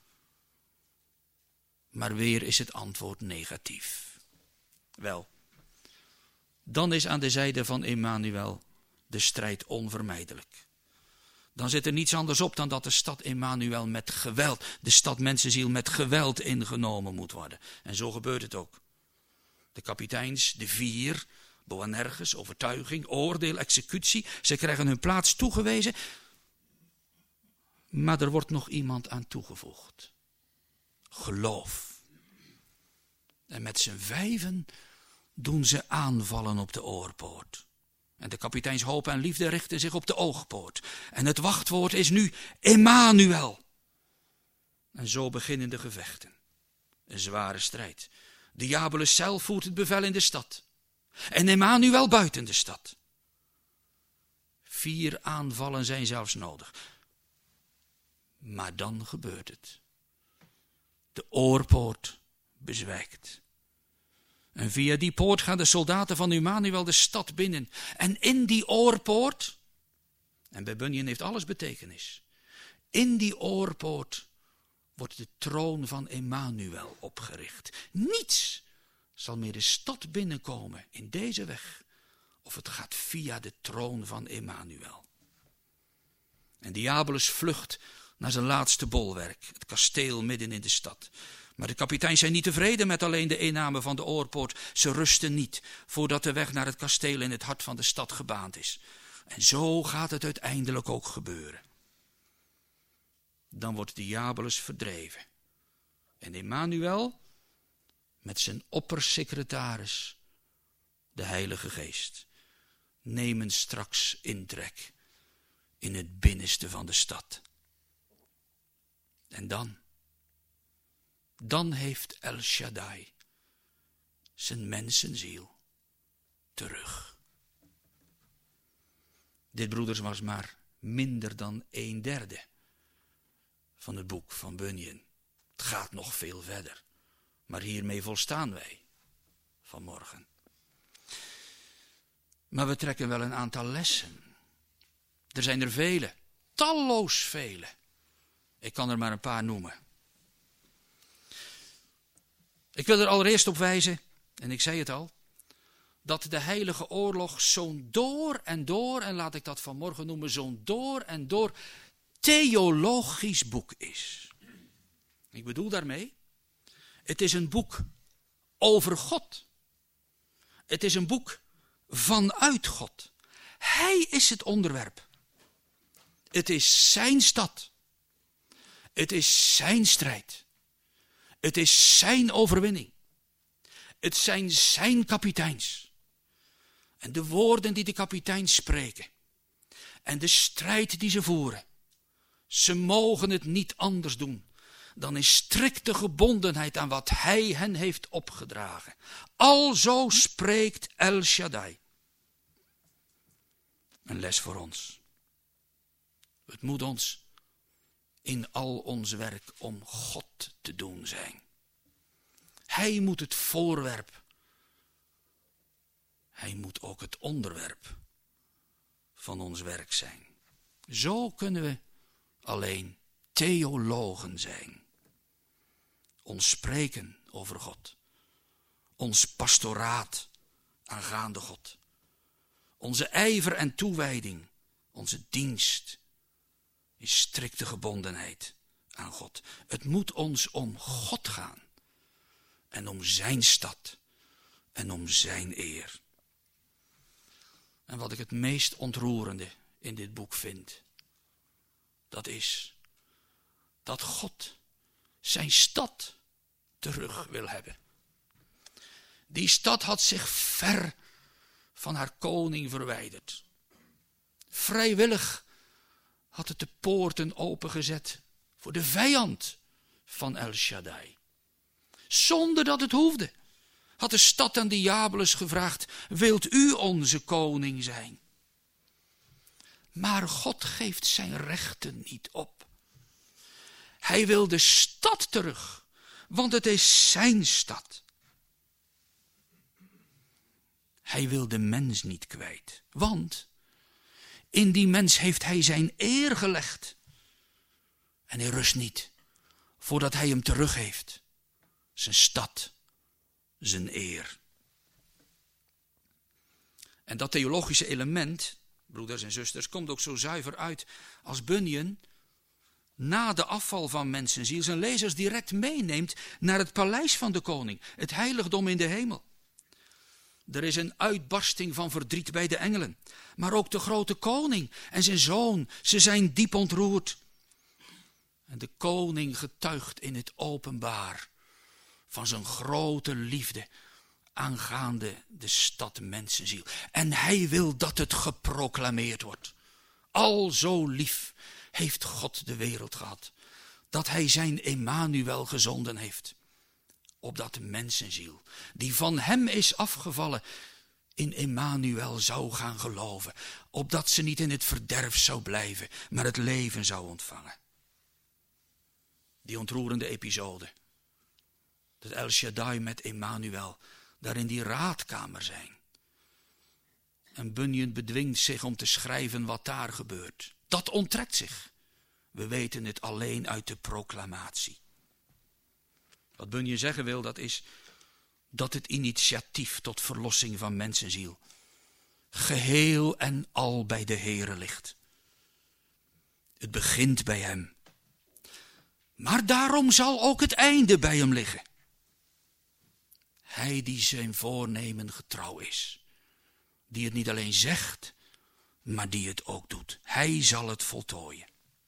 A: Maar weer is het antwoord negatief. Wel, dan is aan de zijde van Emmanuel de strijd onvermijdelijk. Dan zit er niets anders op dan dat de stad Emmanuel met geweld, de stad Mensenziel met geweld ingenomen moet worden. En zo gebeurt het ook. De kapiteins, de vier, Boanerges, overtuiging, oordeel, executie, ze krijgen hun plaats toegewezen. Maar er wordt nog iemand aan toegevoegd. Geloof. En met z'n vijven doen ze aanvallen op de oorpoort. En de kapiteins Hoop en Liefde richten zich op de oogpoort. En het wachtwoord is nu Emmanuel. En zo beginnen de gevechten. Een zware strijd. Diabolus zelf voert het bevel in de stad. En Emmanuel buiten de stad. Vier aanvallen zijn zelfs nodig. Maar dan gebeurt het. De oorpoort bezwijkt. En via die poort gaan de soldaten van Emmanuel de stad binnen. En in die oorpoort, en bij Bunyan heeft alles betekenis. In die oorpoort wordt de troon van Emmanuel opgericht. Niets zal meer de stad binnenkomen in deze weg. Of het gaat via de troon van Emmanuel. En Diabolus vlucht naar zijn laatste bolwerk, het kasteel midden in de stad. Maar de kapiteins zijn niet tevreden met alleen de inname van de oorpoort. Ze rusten niet voordat de weg naar het kasteel in het hart van de stad gebaand is. En zo gaat het uiteindelijk ook gebeuren. Dan wordt Diabolus verdreven. En Emmanuel, met zijn oppersecretaris, de Heilige Geest, nemen straks intrek in het binnenste van de stad. En dan, dan heeft El Shaddai zijn mensenziel terug. Dit, broeders, was maar minder dan een derde van het boek van Bunyan. Het gaat nog veel verder, maar hiermee volstaan wij vanmorgen. Maar we trekken wel een aantal lessen. Er zijn er vele, talloos vele. Ik kan er maar een paar noemen. Ik wil er allereerst op wijzen, en ik zei het al, dat de heilige oorlog zo'n door en door, en laat ik dat vanmorgen noemen, zo'n door en door theologisch boek is. Ik bedoel daarmee, het is een boek over God. Het is een boek vanuit God. Hij is het onderwerp. Het is zijn stad. Het is zijn strijd. Het is zijn overwinning. Het zijn zijn kapiteins. En de woorden die de kapiteins spreken. En de strijd die ze voeren. Ze mogen het niet anders doen dan in strikte gebondenheid aan wat hij hen heeft opgedragen. Alzo spreekt El Shaddai. Een les voor ons. Het moet ons in al ons werk om God te doen zijn. Hij moet het voorwerp. Hij moet ook het onderwerp van ons werk zijn. Zo kunnen we alleen theologen zijn. Ons spreken over God. Ons pastoraat aangaande God. Onze ijver en toewijding. Onze dienst in strikte gebondenheid aan God. Het moet ons om God gaan. En om zijn stad. En om zijn eer. En wat ik het meest ontroerende in dit boek vind. Dat is dat God zijn stad terug wil hebben. Die stad had zich ver van haar koning verwijderd. Vrijwillig had het de poorten opengezet voor de vijand van El Shaddai. Zonder dat het hoefde, had de stad aan Diabolus gevraagd, wilt u onze koning zijn? Maar God geeft zijn rechten niet op. Hij wil de stad terug, want het is zijn stad. Hij wil de mens niet kwijt, want in die mens heeft hij zijn eer gelegd. En hij rust niet, voordat hij hem terug heeft. Zijn stad, zijn eer. En dat theologische element, broeders en zusters, komt ook zo zuiver uit als Bunyan na de afval van mensenziel zijn lezers direct meeneemt naar het paleis van de koning, het heiligdom in de hemel. Er is een uitbarsting van verdriet bij de engelen, maar ook de grote koning en zijn zoon, ze zijn diep ontroerd. En de koning getuigt in het openbaar van zijn grote liefde aangaande de stad mensenziel. En hij wil dat het geproclameerd wordt. Al zo lief heeft God de wereld gehad, dat hij zijn Emmanuel gezonden heeft. Opdat de mensenziel, die van hem is afgevallen, in Emmanuel zou gaan geloven. Opdat ze niet in het verderf zou blijven, maar het leven zou ontvangen. Die ontroerende episode. Dat El Shaddai met Emmanuel daar in die raadkamer zijn. En Bunyan bedwingt zich om te schrijven wat daar gebeurt. Dat onttrekt zich. We weten het alleen uit de proclamatie. Wat Bunyan zeggen wil, dat is dat het initiatief tot verlossing van mensenziel geheel en al bij de Heere ligt. Het begint bij hem. Maar daarom zal ook het einde bij hem liggen. Hij die zijn voornemen getrouw is. Die het niet alleen zegt, maar die het ook doet. Hij zal het voltooien.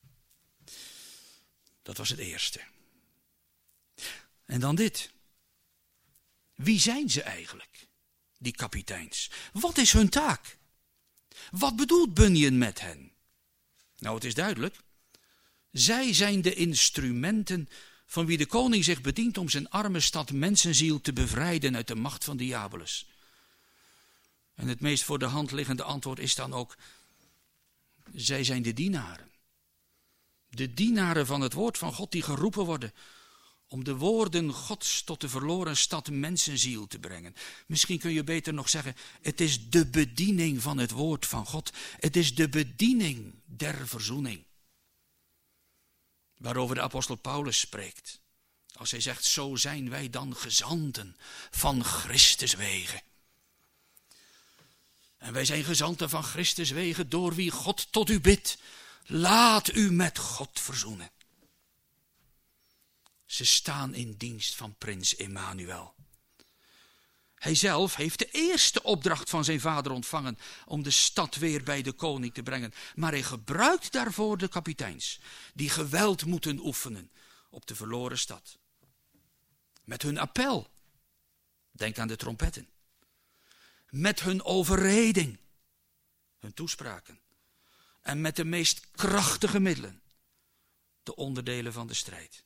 A: Dat was het eerste. En dan dit. Wie zijn ze eigenlijk, die kapiteins? Wat is hun taak? Wat bedoelt Bunyan met hen? Nou, het is duidelijk. Zij zijn de instrumenten van wie de koning zich bedient om zijn arme stad mensenziel te bevrijden uit de macht van Diabolus. En het meest voor de hand liggende antwoord is dan ook, zij zijn de dienaren. De dienaren van het woord van God die geroepen worden om de woorden Gods tot de verloren stad mensenziel te brengen. Misschien kun je beter nog zeggen, het is de bediening van het woord van God. Het is de bediening der verzoening. Waarover de apostel Paulus spreekt. Als hij zegt, zo zijn wij dan gezanten van Christus wegen. En wij zijn gezanten van Christus wegen, door wie God tot u bidt. Laat u met God verzoenen. Ze staan in dienst van prins Emmanuel. Hij zelf heeft de eerste opdracht van zijn vader ontvangen om de stad weer bij de koning te brengen. Maar hij gebruikt daarvoor de kapiteins, die geweld moeten oefenen op de verloren stad. Met hun appel, denk aan de trompetten. Met hun overreding, hun toespraken. En met de meest krachtige middelen, de onderdelen van de strijd.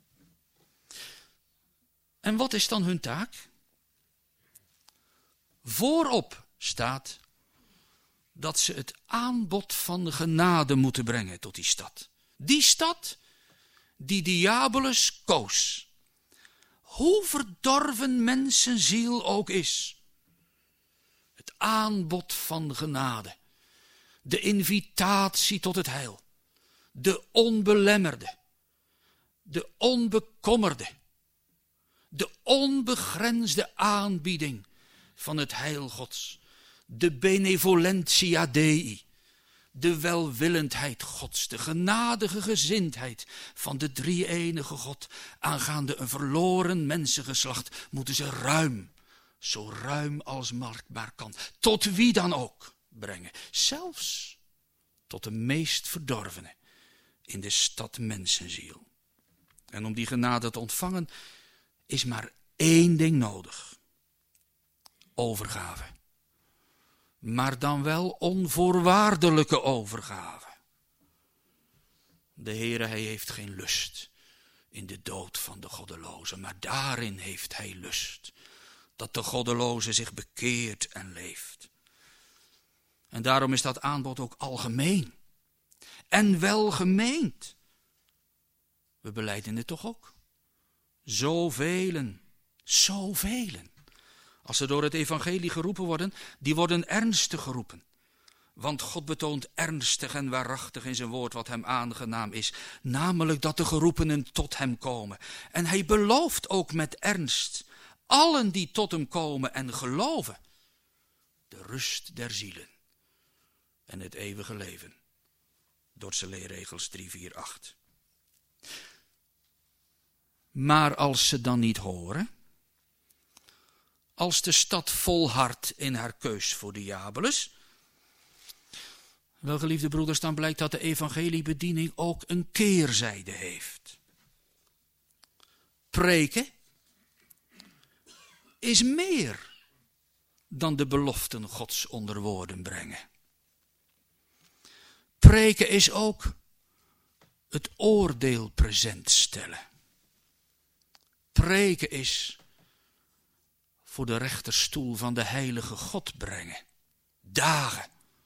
A: En wat is dan hun taak? Voorop staat dat ze het aanbod van genade moeten brengen tot die stad. Die stad die Diabolus koos. Hoe verdorven mensenziel ook is. Het aanbod van genade. De invitatie tot het heil. De onbelemmerde. De onbekommerde. De onbegrensde aanbieding van het heil Gods. De benevolentia Dei. De welwillendheid Gods. De genadige gezindheid van de drie-enige God. Aangaande een verloren mensengeslacht moeten ze ruim, zo ruim als maar kan, tot wie dan ook brengen. Zelfs tot de meest verdorvene in de stad mensenziel. En om die genade te ontvangen is maar één ding nodig. Overgave. Maar dan wel onvoorwaardelijke overgave. De Heere, hij heeft geen lust in de dood van de goddeloze, maar daarin heeft hij lust. Dat de goddeloze zich bekeert en leeft. En daarom is dat aanbod ook algemeen. En welgemeend. We belijden het toch ook. Zovelen, zovelen. Als ze door het evangelie geroepen worden, die worden ernstig geroepen. Want God betoont ernstig en waarachtig in zijn woord wat hem aangenaam is. Namelijk dat de geroepenen tot hem komen. En hij belooft ook met ernst allen die tot hem komen en geloven. De rust der zielen. En het eeuwige leven. Dordtse leerregels drie, vier, acht. Maar als ze dan niet horen, als de stad volhardt in haar keus voor Diabolus, wel geliefde broeders, dan blijkt dat de evangeliebediening ook een keerzijde heeft. Preken is meer dan de beloften Gods onder woorden brengen. Preken is ook het oordeel present stellen. Preken is voor de rechterstoel van de heilige God brengen. Dagen.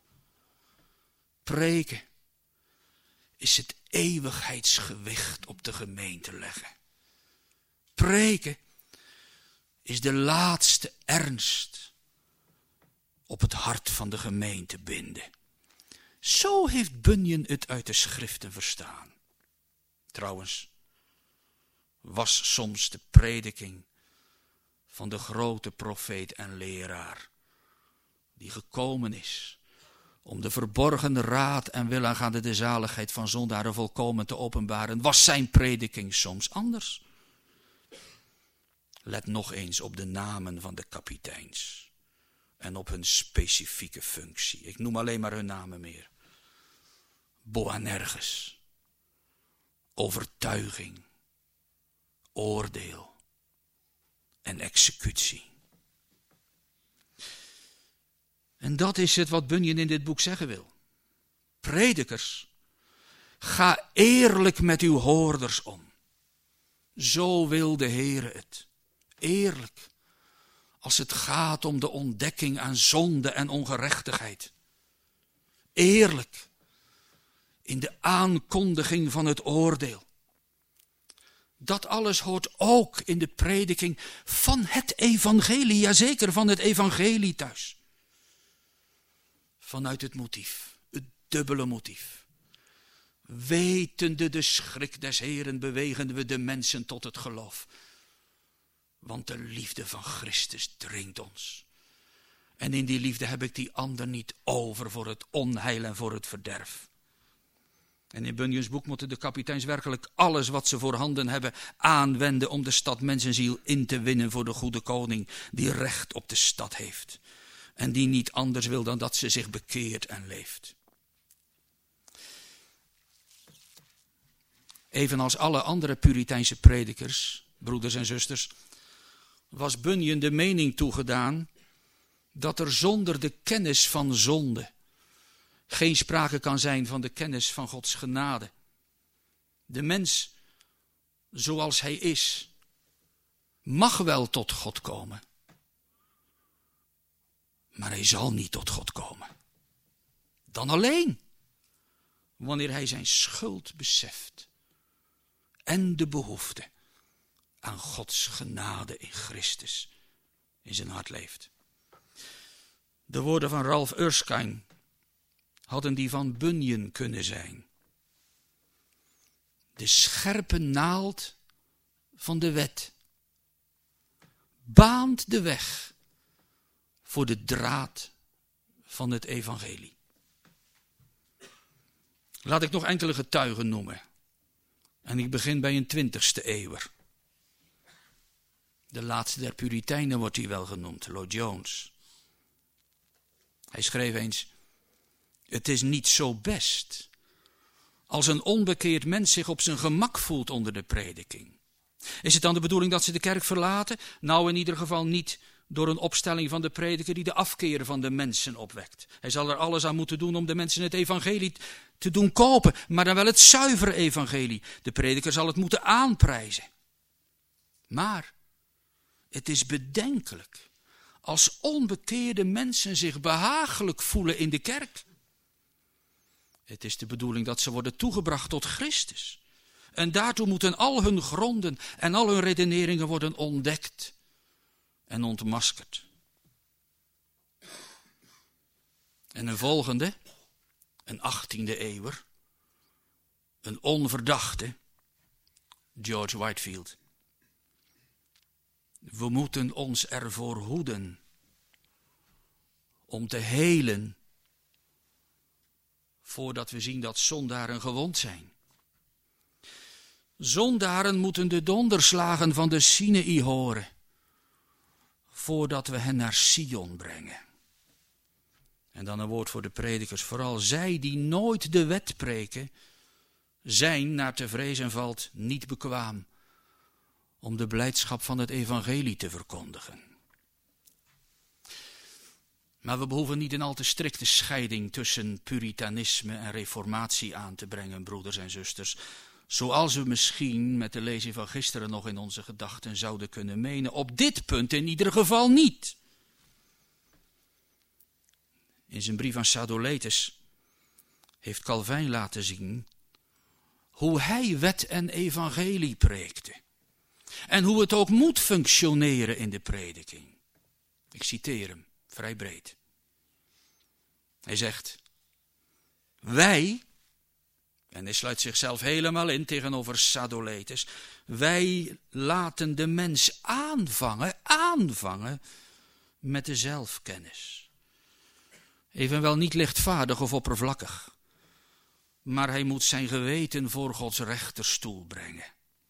A: Preken is het eeuwigheidsgewicht op de gemeente leggen. Preken is de laatste ernst op het hart van de gemeente binden. Zo heeft Bunyan het uit de schriften verstaan. Trouwens, was soms de prediking van de grote profeet en leraar, die gekomen is om de verborgen raad en wil aangaande de zaligheid van zondaren volkomen te openbaren, was zijn prediking soms anders. Let nog eens op de namen van de kapiteins en op hun specifieke functie. Ik noem alleen maar hun namen meer. Boanerges, overtuiging, oordeel en executie. En dat is het wat Bunyan in dit boek zeggen wil. Predikers, ga eerlijk met uw hoorders om. Zo wil de Heere het. Eerlijk. Als het gaat om de ontdekking aan zonde en ongerechtigheid. Eerlijk. In de aankondiging van het oordeel. Dat alles hoort ook in de prediking van het evangelie. Jazeker, van het evangelie thuis. Vanuit het motief, het dubbele motief. Wetende de schrik des Heeren bewegen we de mensen tot het geloof. Want de liefde van Christus dringt ons. En in die liefde heb ik die ander niet over voor het onheil en voor het verderf. En in Bunyans boek moeten de kapiteins werkelijk alles wat ze voorhanden hebben aanwenden om de stad mensenziel in te winnen voor de goede koning die recht op de stad heeft. En die niet anders wil dan dat ze zich bekeert en leeft. Evenals alle andere Puriteinse predikers, broeders en zusters, was Bunyan de mening toegedaan dat er zonder de kennis van zonde geen sprake kan zijn van de kennis van Gods genade. De mens, zoals hij is, mag wel tot God komen. Maar hij zal niet tot God komen. Dan alleen wanneer hij zijn schuld beseft en de behoefte aan Gods genade in Christus in zijn hart leeft. De woorden van Ralph Erskine hadden die van Bunyan kunnen zijn. De scherpe naald van de wet baant de weg voor de draad van het evangelie. Laat ik nog enkele getuigen noemen. En ik begin bij een twintigste eeuwer. De laatste der Puritijnen wordt hij wel genoemd, Lloyd Jones. Hij schreef eens: het is niet zo best als een onbekeerd mens zich op zijn gemak voelt onder de prediking. Is het dan de bedoeling dat ze de kerk verlaten? Nou, in ieder geval niet door een opstelling van de prediker die de afkeer van de mensen opwekt. Hij zal er alles aan moeten doen om de mensen het evangelie te doen kopen, maar dan wel het zuivere evangelie. De prediker zal het moeten aanprijzen. Maar het is bedenkelijk als onbekeerde mensen zich behagelijk voelen in de kerk. Het is de bedoeling dat ze worden toegebracht tot Christus. En daartoe moeten al hun gronden en al hun redeneringen worden ontdekt en ontmaskerd. En een volgende, een achttiende eeuwer, een onverdachte, George Whitefield. We moeten ons ervoor hoeden om te helen voordat we zien dat zondaren gewond zijn. Zondaren moeten de donderslagen van de Sinaï horen voordat we hen naar Sion brengen. En dan een woord voor de predikers. Vooral zij die nooit de wet preken, zijn, naar te vrezen valt, niet bekwaam om de blijdschap van het evangelie te verkondigen. Maar we behoeven niet een al te strikte scheiding tussen puritanisme en reformatie aan te brengen, broeders en zusters. Zoals we misschien met de lezing van gisteren nog in onze gedachten zouden kunnen menen. Op dit punt in ieder geval niet. In zijn brief aan Sadoletus heeft Calvijn laten zien hoe hij wet en evangelie preekte. En hoe het ook moet functioneren in de prediking. Ik citeer hem, vrij breed. Hij zegt, wij, en hij sluit zichzelf helemaal in tegenover Sadoletus, wij laten de mens aanvangen, aanvangen met de zelfkennis. Evenwel niet lichtvaardig of oppervlakkig, maar hij moet zijn geweten voor Gods rechterstoel brengen.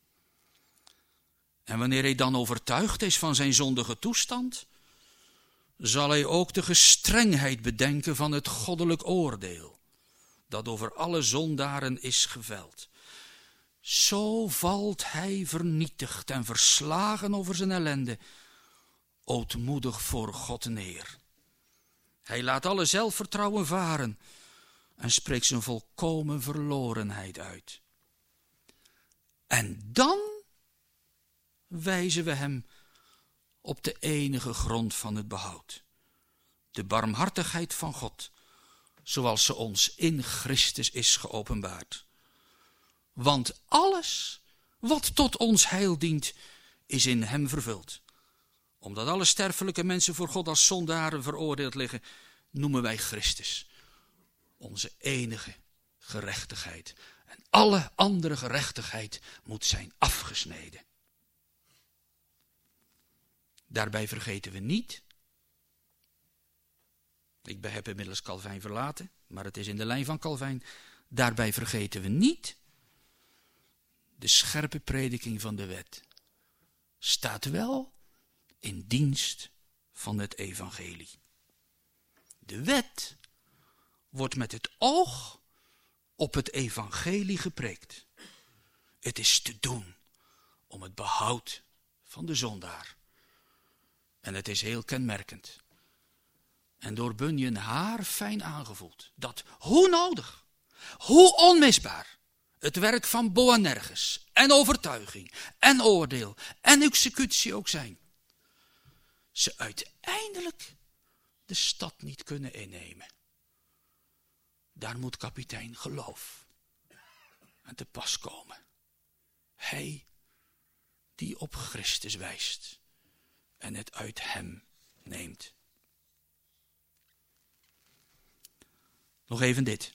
A: En wanneer hij dan overtuigd is van zijn zondige toestand, zal hij ook de gestrengheid bedenken van het goddelijk oordeel, dat over alle zondaren is geveld. Zo valt hij vernietigd en verslagen over zijn ellende, ootmoedig voor God neer. Hij laat alle zelfvertrouwen varen en spreekt zijn volkomen verlorenheid uit. En dan wijzen we hem op de enige grond van het behoud. De barmhartigheid van God, zoals ze ons in Christus is geopenbaard. Want alles wat tot ons heil dient, is in hem vervuld. Omdat alle sterfelijke mensen voor God als zondaren veroordeeld liggen, noemen wij Christus onze enige gerechtigheid. En alle andere gerechtigheid moet zijn afgesneden. Daarbij vergeten we niet, ik heb inmiddels Calvijn verlaten, maar het is in de lijn van Calvijn, daarbij vergeten we niet de scherpe prediking van de wet. Staat wel in dienst van het evangelie. De wet wordt met het oog op het evangelie gepreekt. Het is te doen om het behoud van de zondaar. En het is heel kenmerkend. En door Bunyan haarfijn aangevoeld. Dat hoe nodig, hoe onmisbaar het werk van Boanerges en overtuiging en oordeel en executie ook zijn. Ze uiteindelijk de stad niet kunnen innemen. Daar moet kapitein geloof aan te pas komen. Hij die op Christus wijst en het uit hem neemt. Nog even dit.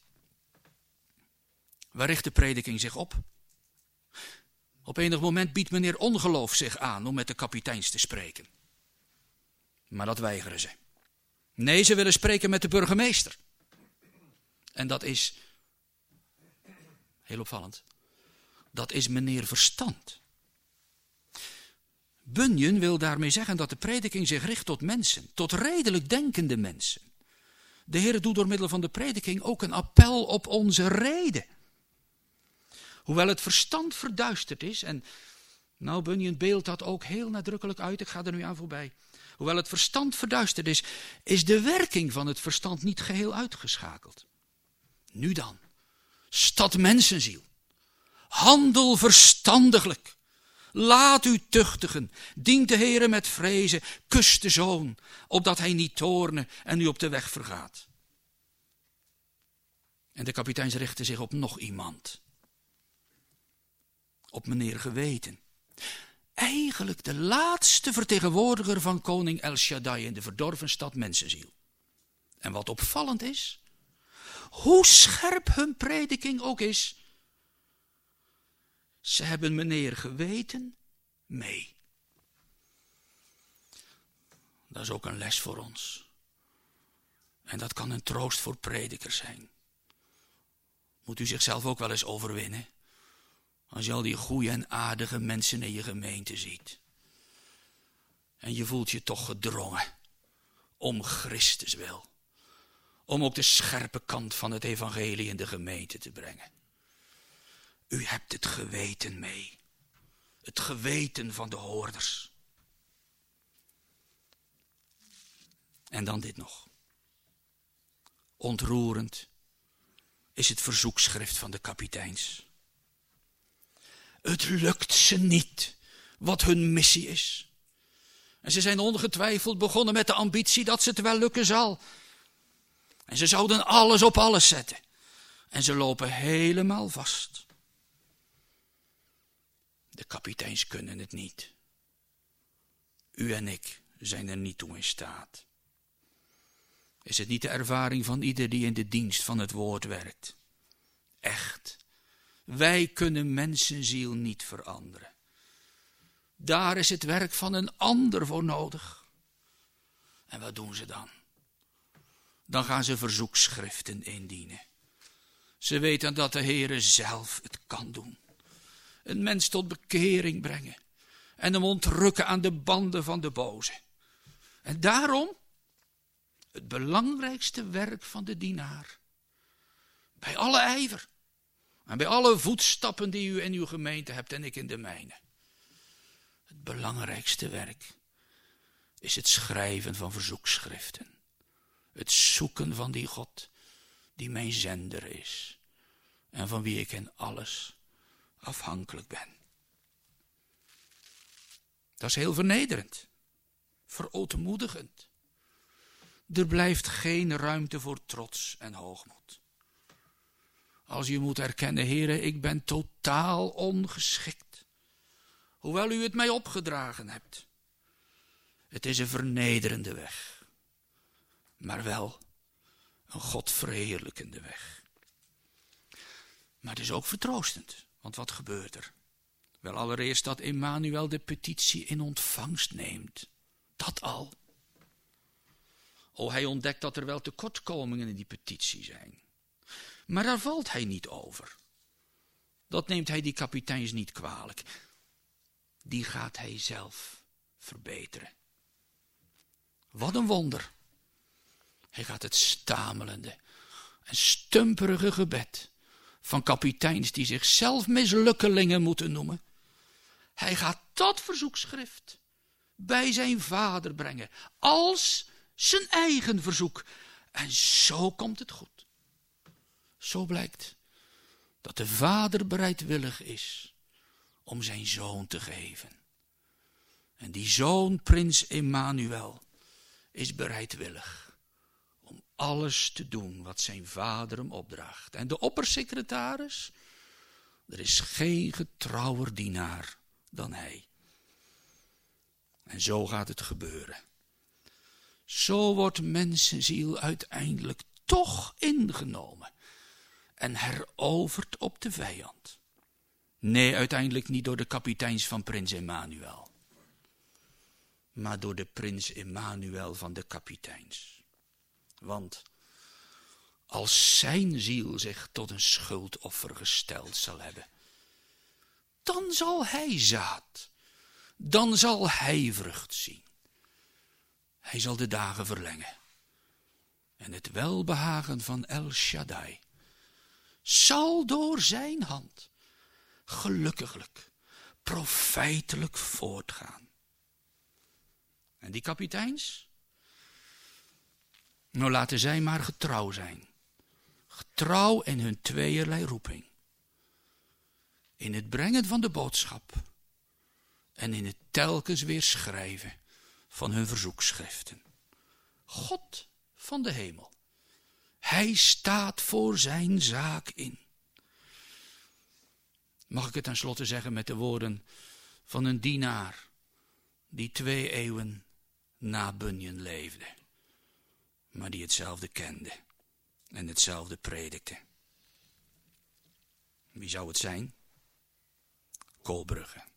A: Waar richt de prediking zich op? Op enig moment biedt meneer Ongeloof zich aan om met de kapiteins te spreken. Maar dat weigeren ze. Nee, ze willen spreken met de burgemeester. En dat is, heel opvallend, dat is meneer Verstand. Bunyan wil daarmee zeggen dat de prediking zich richt tot mensen, tot redelijk denkende mensen. De Heer doet door middel van de prediking ook een appel op onze rede. Hoewel het verstand verduisterd is, en nou Bunyan beeldt dat ook heel nadrukkelijk uit, ik ga er nu aan voorbij. Hoewel het verstand verduisterd is, is de werking van het verstand niet geheel uitgeschakeld. Nu dan, stad mensenziel, handel verstandiglijk. Laat u tuchtigen, dient de Heere met vrezen, kus de zoon, opdat hij niet toorne en u op de weg vergaat. En de kapiteins richten zich op nog iemand. Op meneer Geweten. Eigenlijk de laatste vertegenwoordiger van koning El Shaddai in de verdorven stad mensenziel. En wat opvallend is, hoe scherp hun prediking ook is, ze hebben meneer Geweten mee. Dat is ook een les voor ons. En dat kan een troost voor predikers zijn. Moet u zichzelf ook wel eens overwinnen. Als je al die goede en aardige mensen in je gemeente ziet. En je voelt je toch gedrongen. Om Christus wil. Om ook de scherpe kant van het evangelie in de gemeente te brengen. U hebt het geweten mee. Het geweten van de hoorders. En dan dit nog. ontroerend is het verzoekschrift van de kapiteins. Het lukt ze niet wat hun missie is. En ze zijn ongetwijfeld begonnen met de ambitie dat ze het wel lukken zal. En ze zouden alles op alles zetten. En ze lopen helemaal vast. De kapiteins kunnen het niet. U en ik zijn er niet toe in staat. Is het niet de ervaring van ieder die in de dienst van het woord werkt? Echt. Wij kunnen mensenziel niet veranderen. Daar is het werk van een ander voor nodig. En wat doen ze dan? Dan gaan ze verzoekschriften indienen. Ze weten dat de Heere zelf het kan doen. Een mens tot bekering brengen. En hem ontrukken aan de banden van de boze. En daarom het belangrijkste werk van de dienaar. Bij alle ijver. En bij alle voetstappen die u in uw gemeente hebt en ik in de mijne. Het belangrijkste werk is het schrijven van verzoekschriften. Het zoeken van die God die mijn zender is. En van wie ik in alles afhankelijk ben. Dat is heel vernederend. Verootmoedigend. Er blijft geen ruimte voor trots en hoogmoed. Als je moet erkennen, Heere, ik ben totaal ongeschikt. Hoewel u het mij opgedragen hebt. Het is een vernederende weg. Maar wel een Godverheerlijkende weg. Maar het is ook vertroostend. Want wat gebeurt er? Wel allereerst dat Emmanuel de petitie in ontvangst neemt. Dat al. O, hij ontdekt dat er wel tekortkomingen in die petitie zijn. Maar daar valt hij niet over. Dat neemt hij die kapiteins niet kwalijk. Die gaat hij zelf verbeteren. Wat een wonder. Hij gaat het stamelende en stumperige gebed van kapiteins die zichzelf mislukkelingen moeten noemen. Hij gaat dat verzoekschrift bij zijn vader brengen als zijn eigen verzoek. En zo komt het goed. Zo blijkt dat de vader bereidwillig is om zijn zoon te geven. En die zoon, prins Emmanuel, is bereidwillig om alles te doen wat zijn vader hem opdraagt. En de oppersecretaris, er is geen getrouwer dienaar dan hij. En zo gaat het gebeuren. Zo wordt mensenziel uiteindelijk toch ingenomen en heroverd op de vijand. Nee, uiteindelijk niet door de kapiteins van prins Emmanuel, maar door de prins Emmanuel van de kapiteins. Want als zijn ziel zich tot een schuldoffer gesteld zal hebben, dan zal hij zaad, dan zal hij vrucht zien. Hij zal de dagen verlengen. En het welbehagen van El Shaddai zal door zijn hand gelukkiglijk, profijtelijk voortgaan. En die kapiteins? Nou, laten zij maar getrouw zijn. Getrouw in hun tweeërlei roeping. In het brengen van de boodschap en in het telkens weer schrijven van hun verzoekschriften. God van de hemel. Hij staat voor zijn zaak in. Mag ik het tenslotte zeggen met de woorden van een dienaar die twee eeuwen na Bunyan leefde, maar die hetzelfde kende en hetzelfde predikte. Wie zou het zijn? Koolbrugge.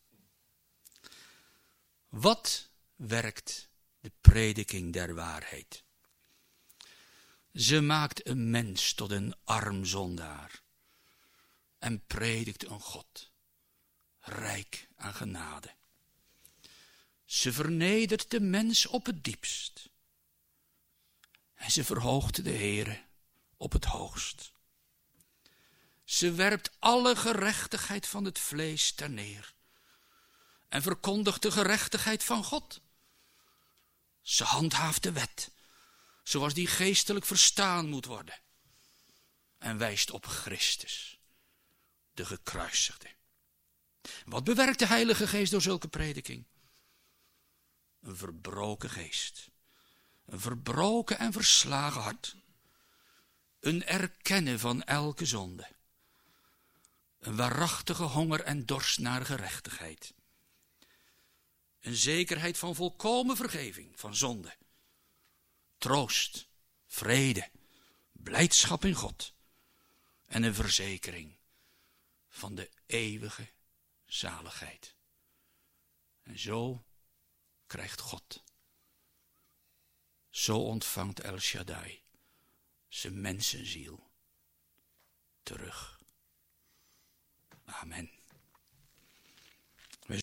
A: Wat werkt de prediking der waarheid? Ze maakt een mens tot een arm zondaar en predikt een God, rijk aan genade. Ze vernedert de mens op het diepst en ze verhoogt de Heere op het hoogst. Ze werpt alle gerechtigheid van het vlees ter neer en verkondigt de gerechtigheid van God. Ze handhaaft de wet zoals die geestelijk verstaan moet worden. En wijst op Christus, de gekruisigde. Wat bewerkt de Heilige Geest door zulke prediking? Een verbroken geest. Een verbroken en verslagen hart. Een erkennen van elke zonde. Een waarachtige honger en dorst naar gerechtigheid. Een zekerheid van volkomen vergeving van zonde. Troost, vrede, blijdschap in God. En een verzekering van de eeuwige zaligheid. En zo krijgt God. Zo ontvangt El Shaddai zijn mensenziel terug. Amen.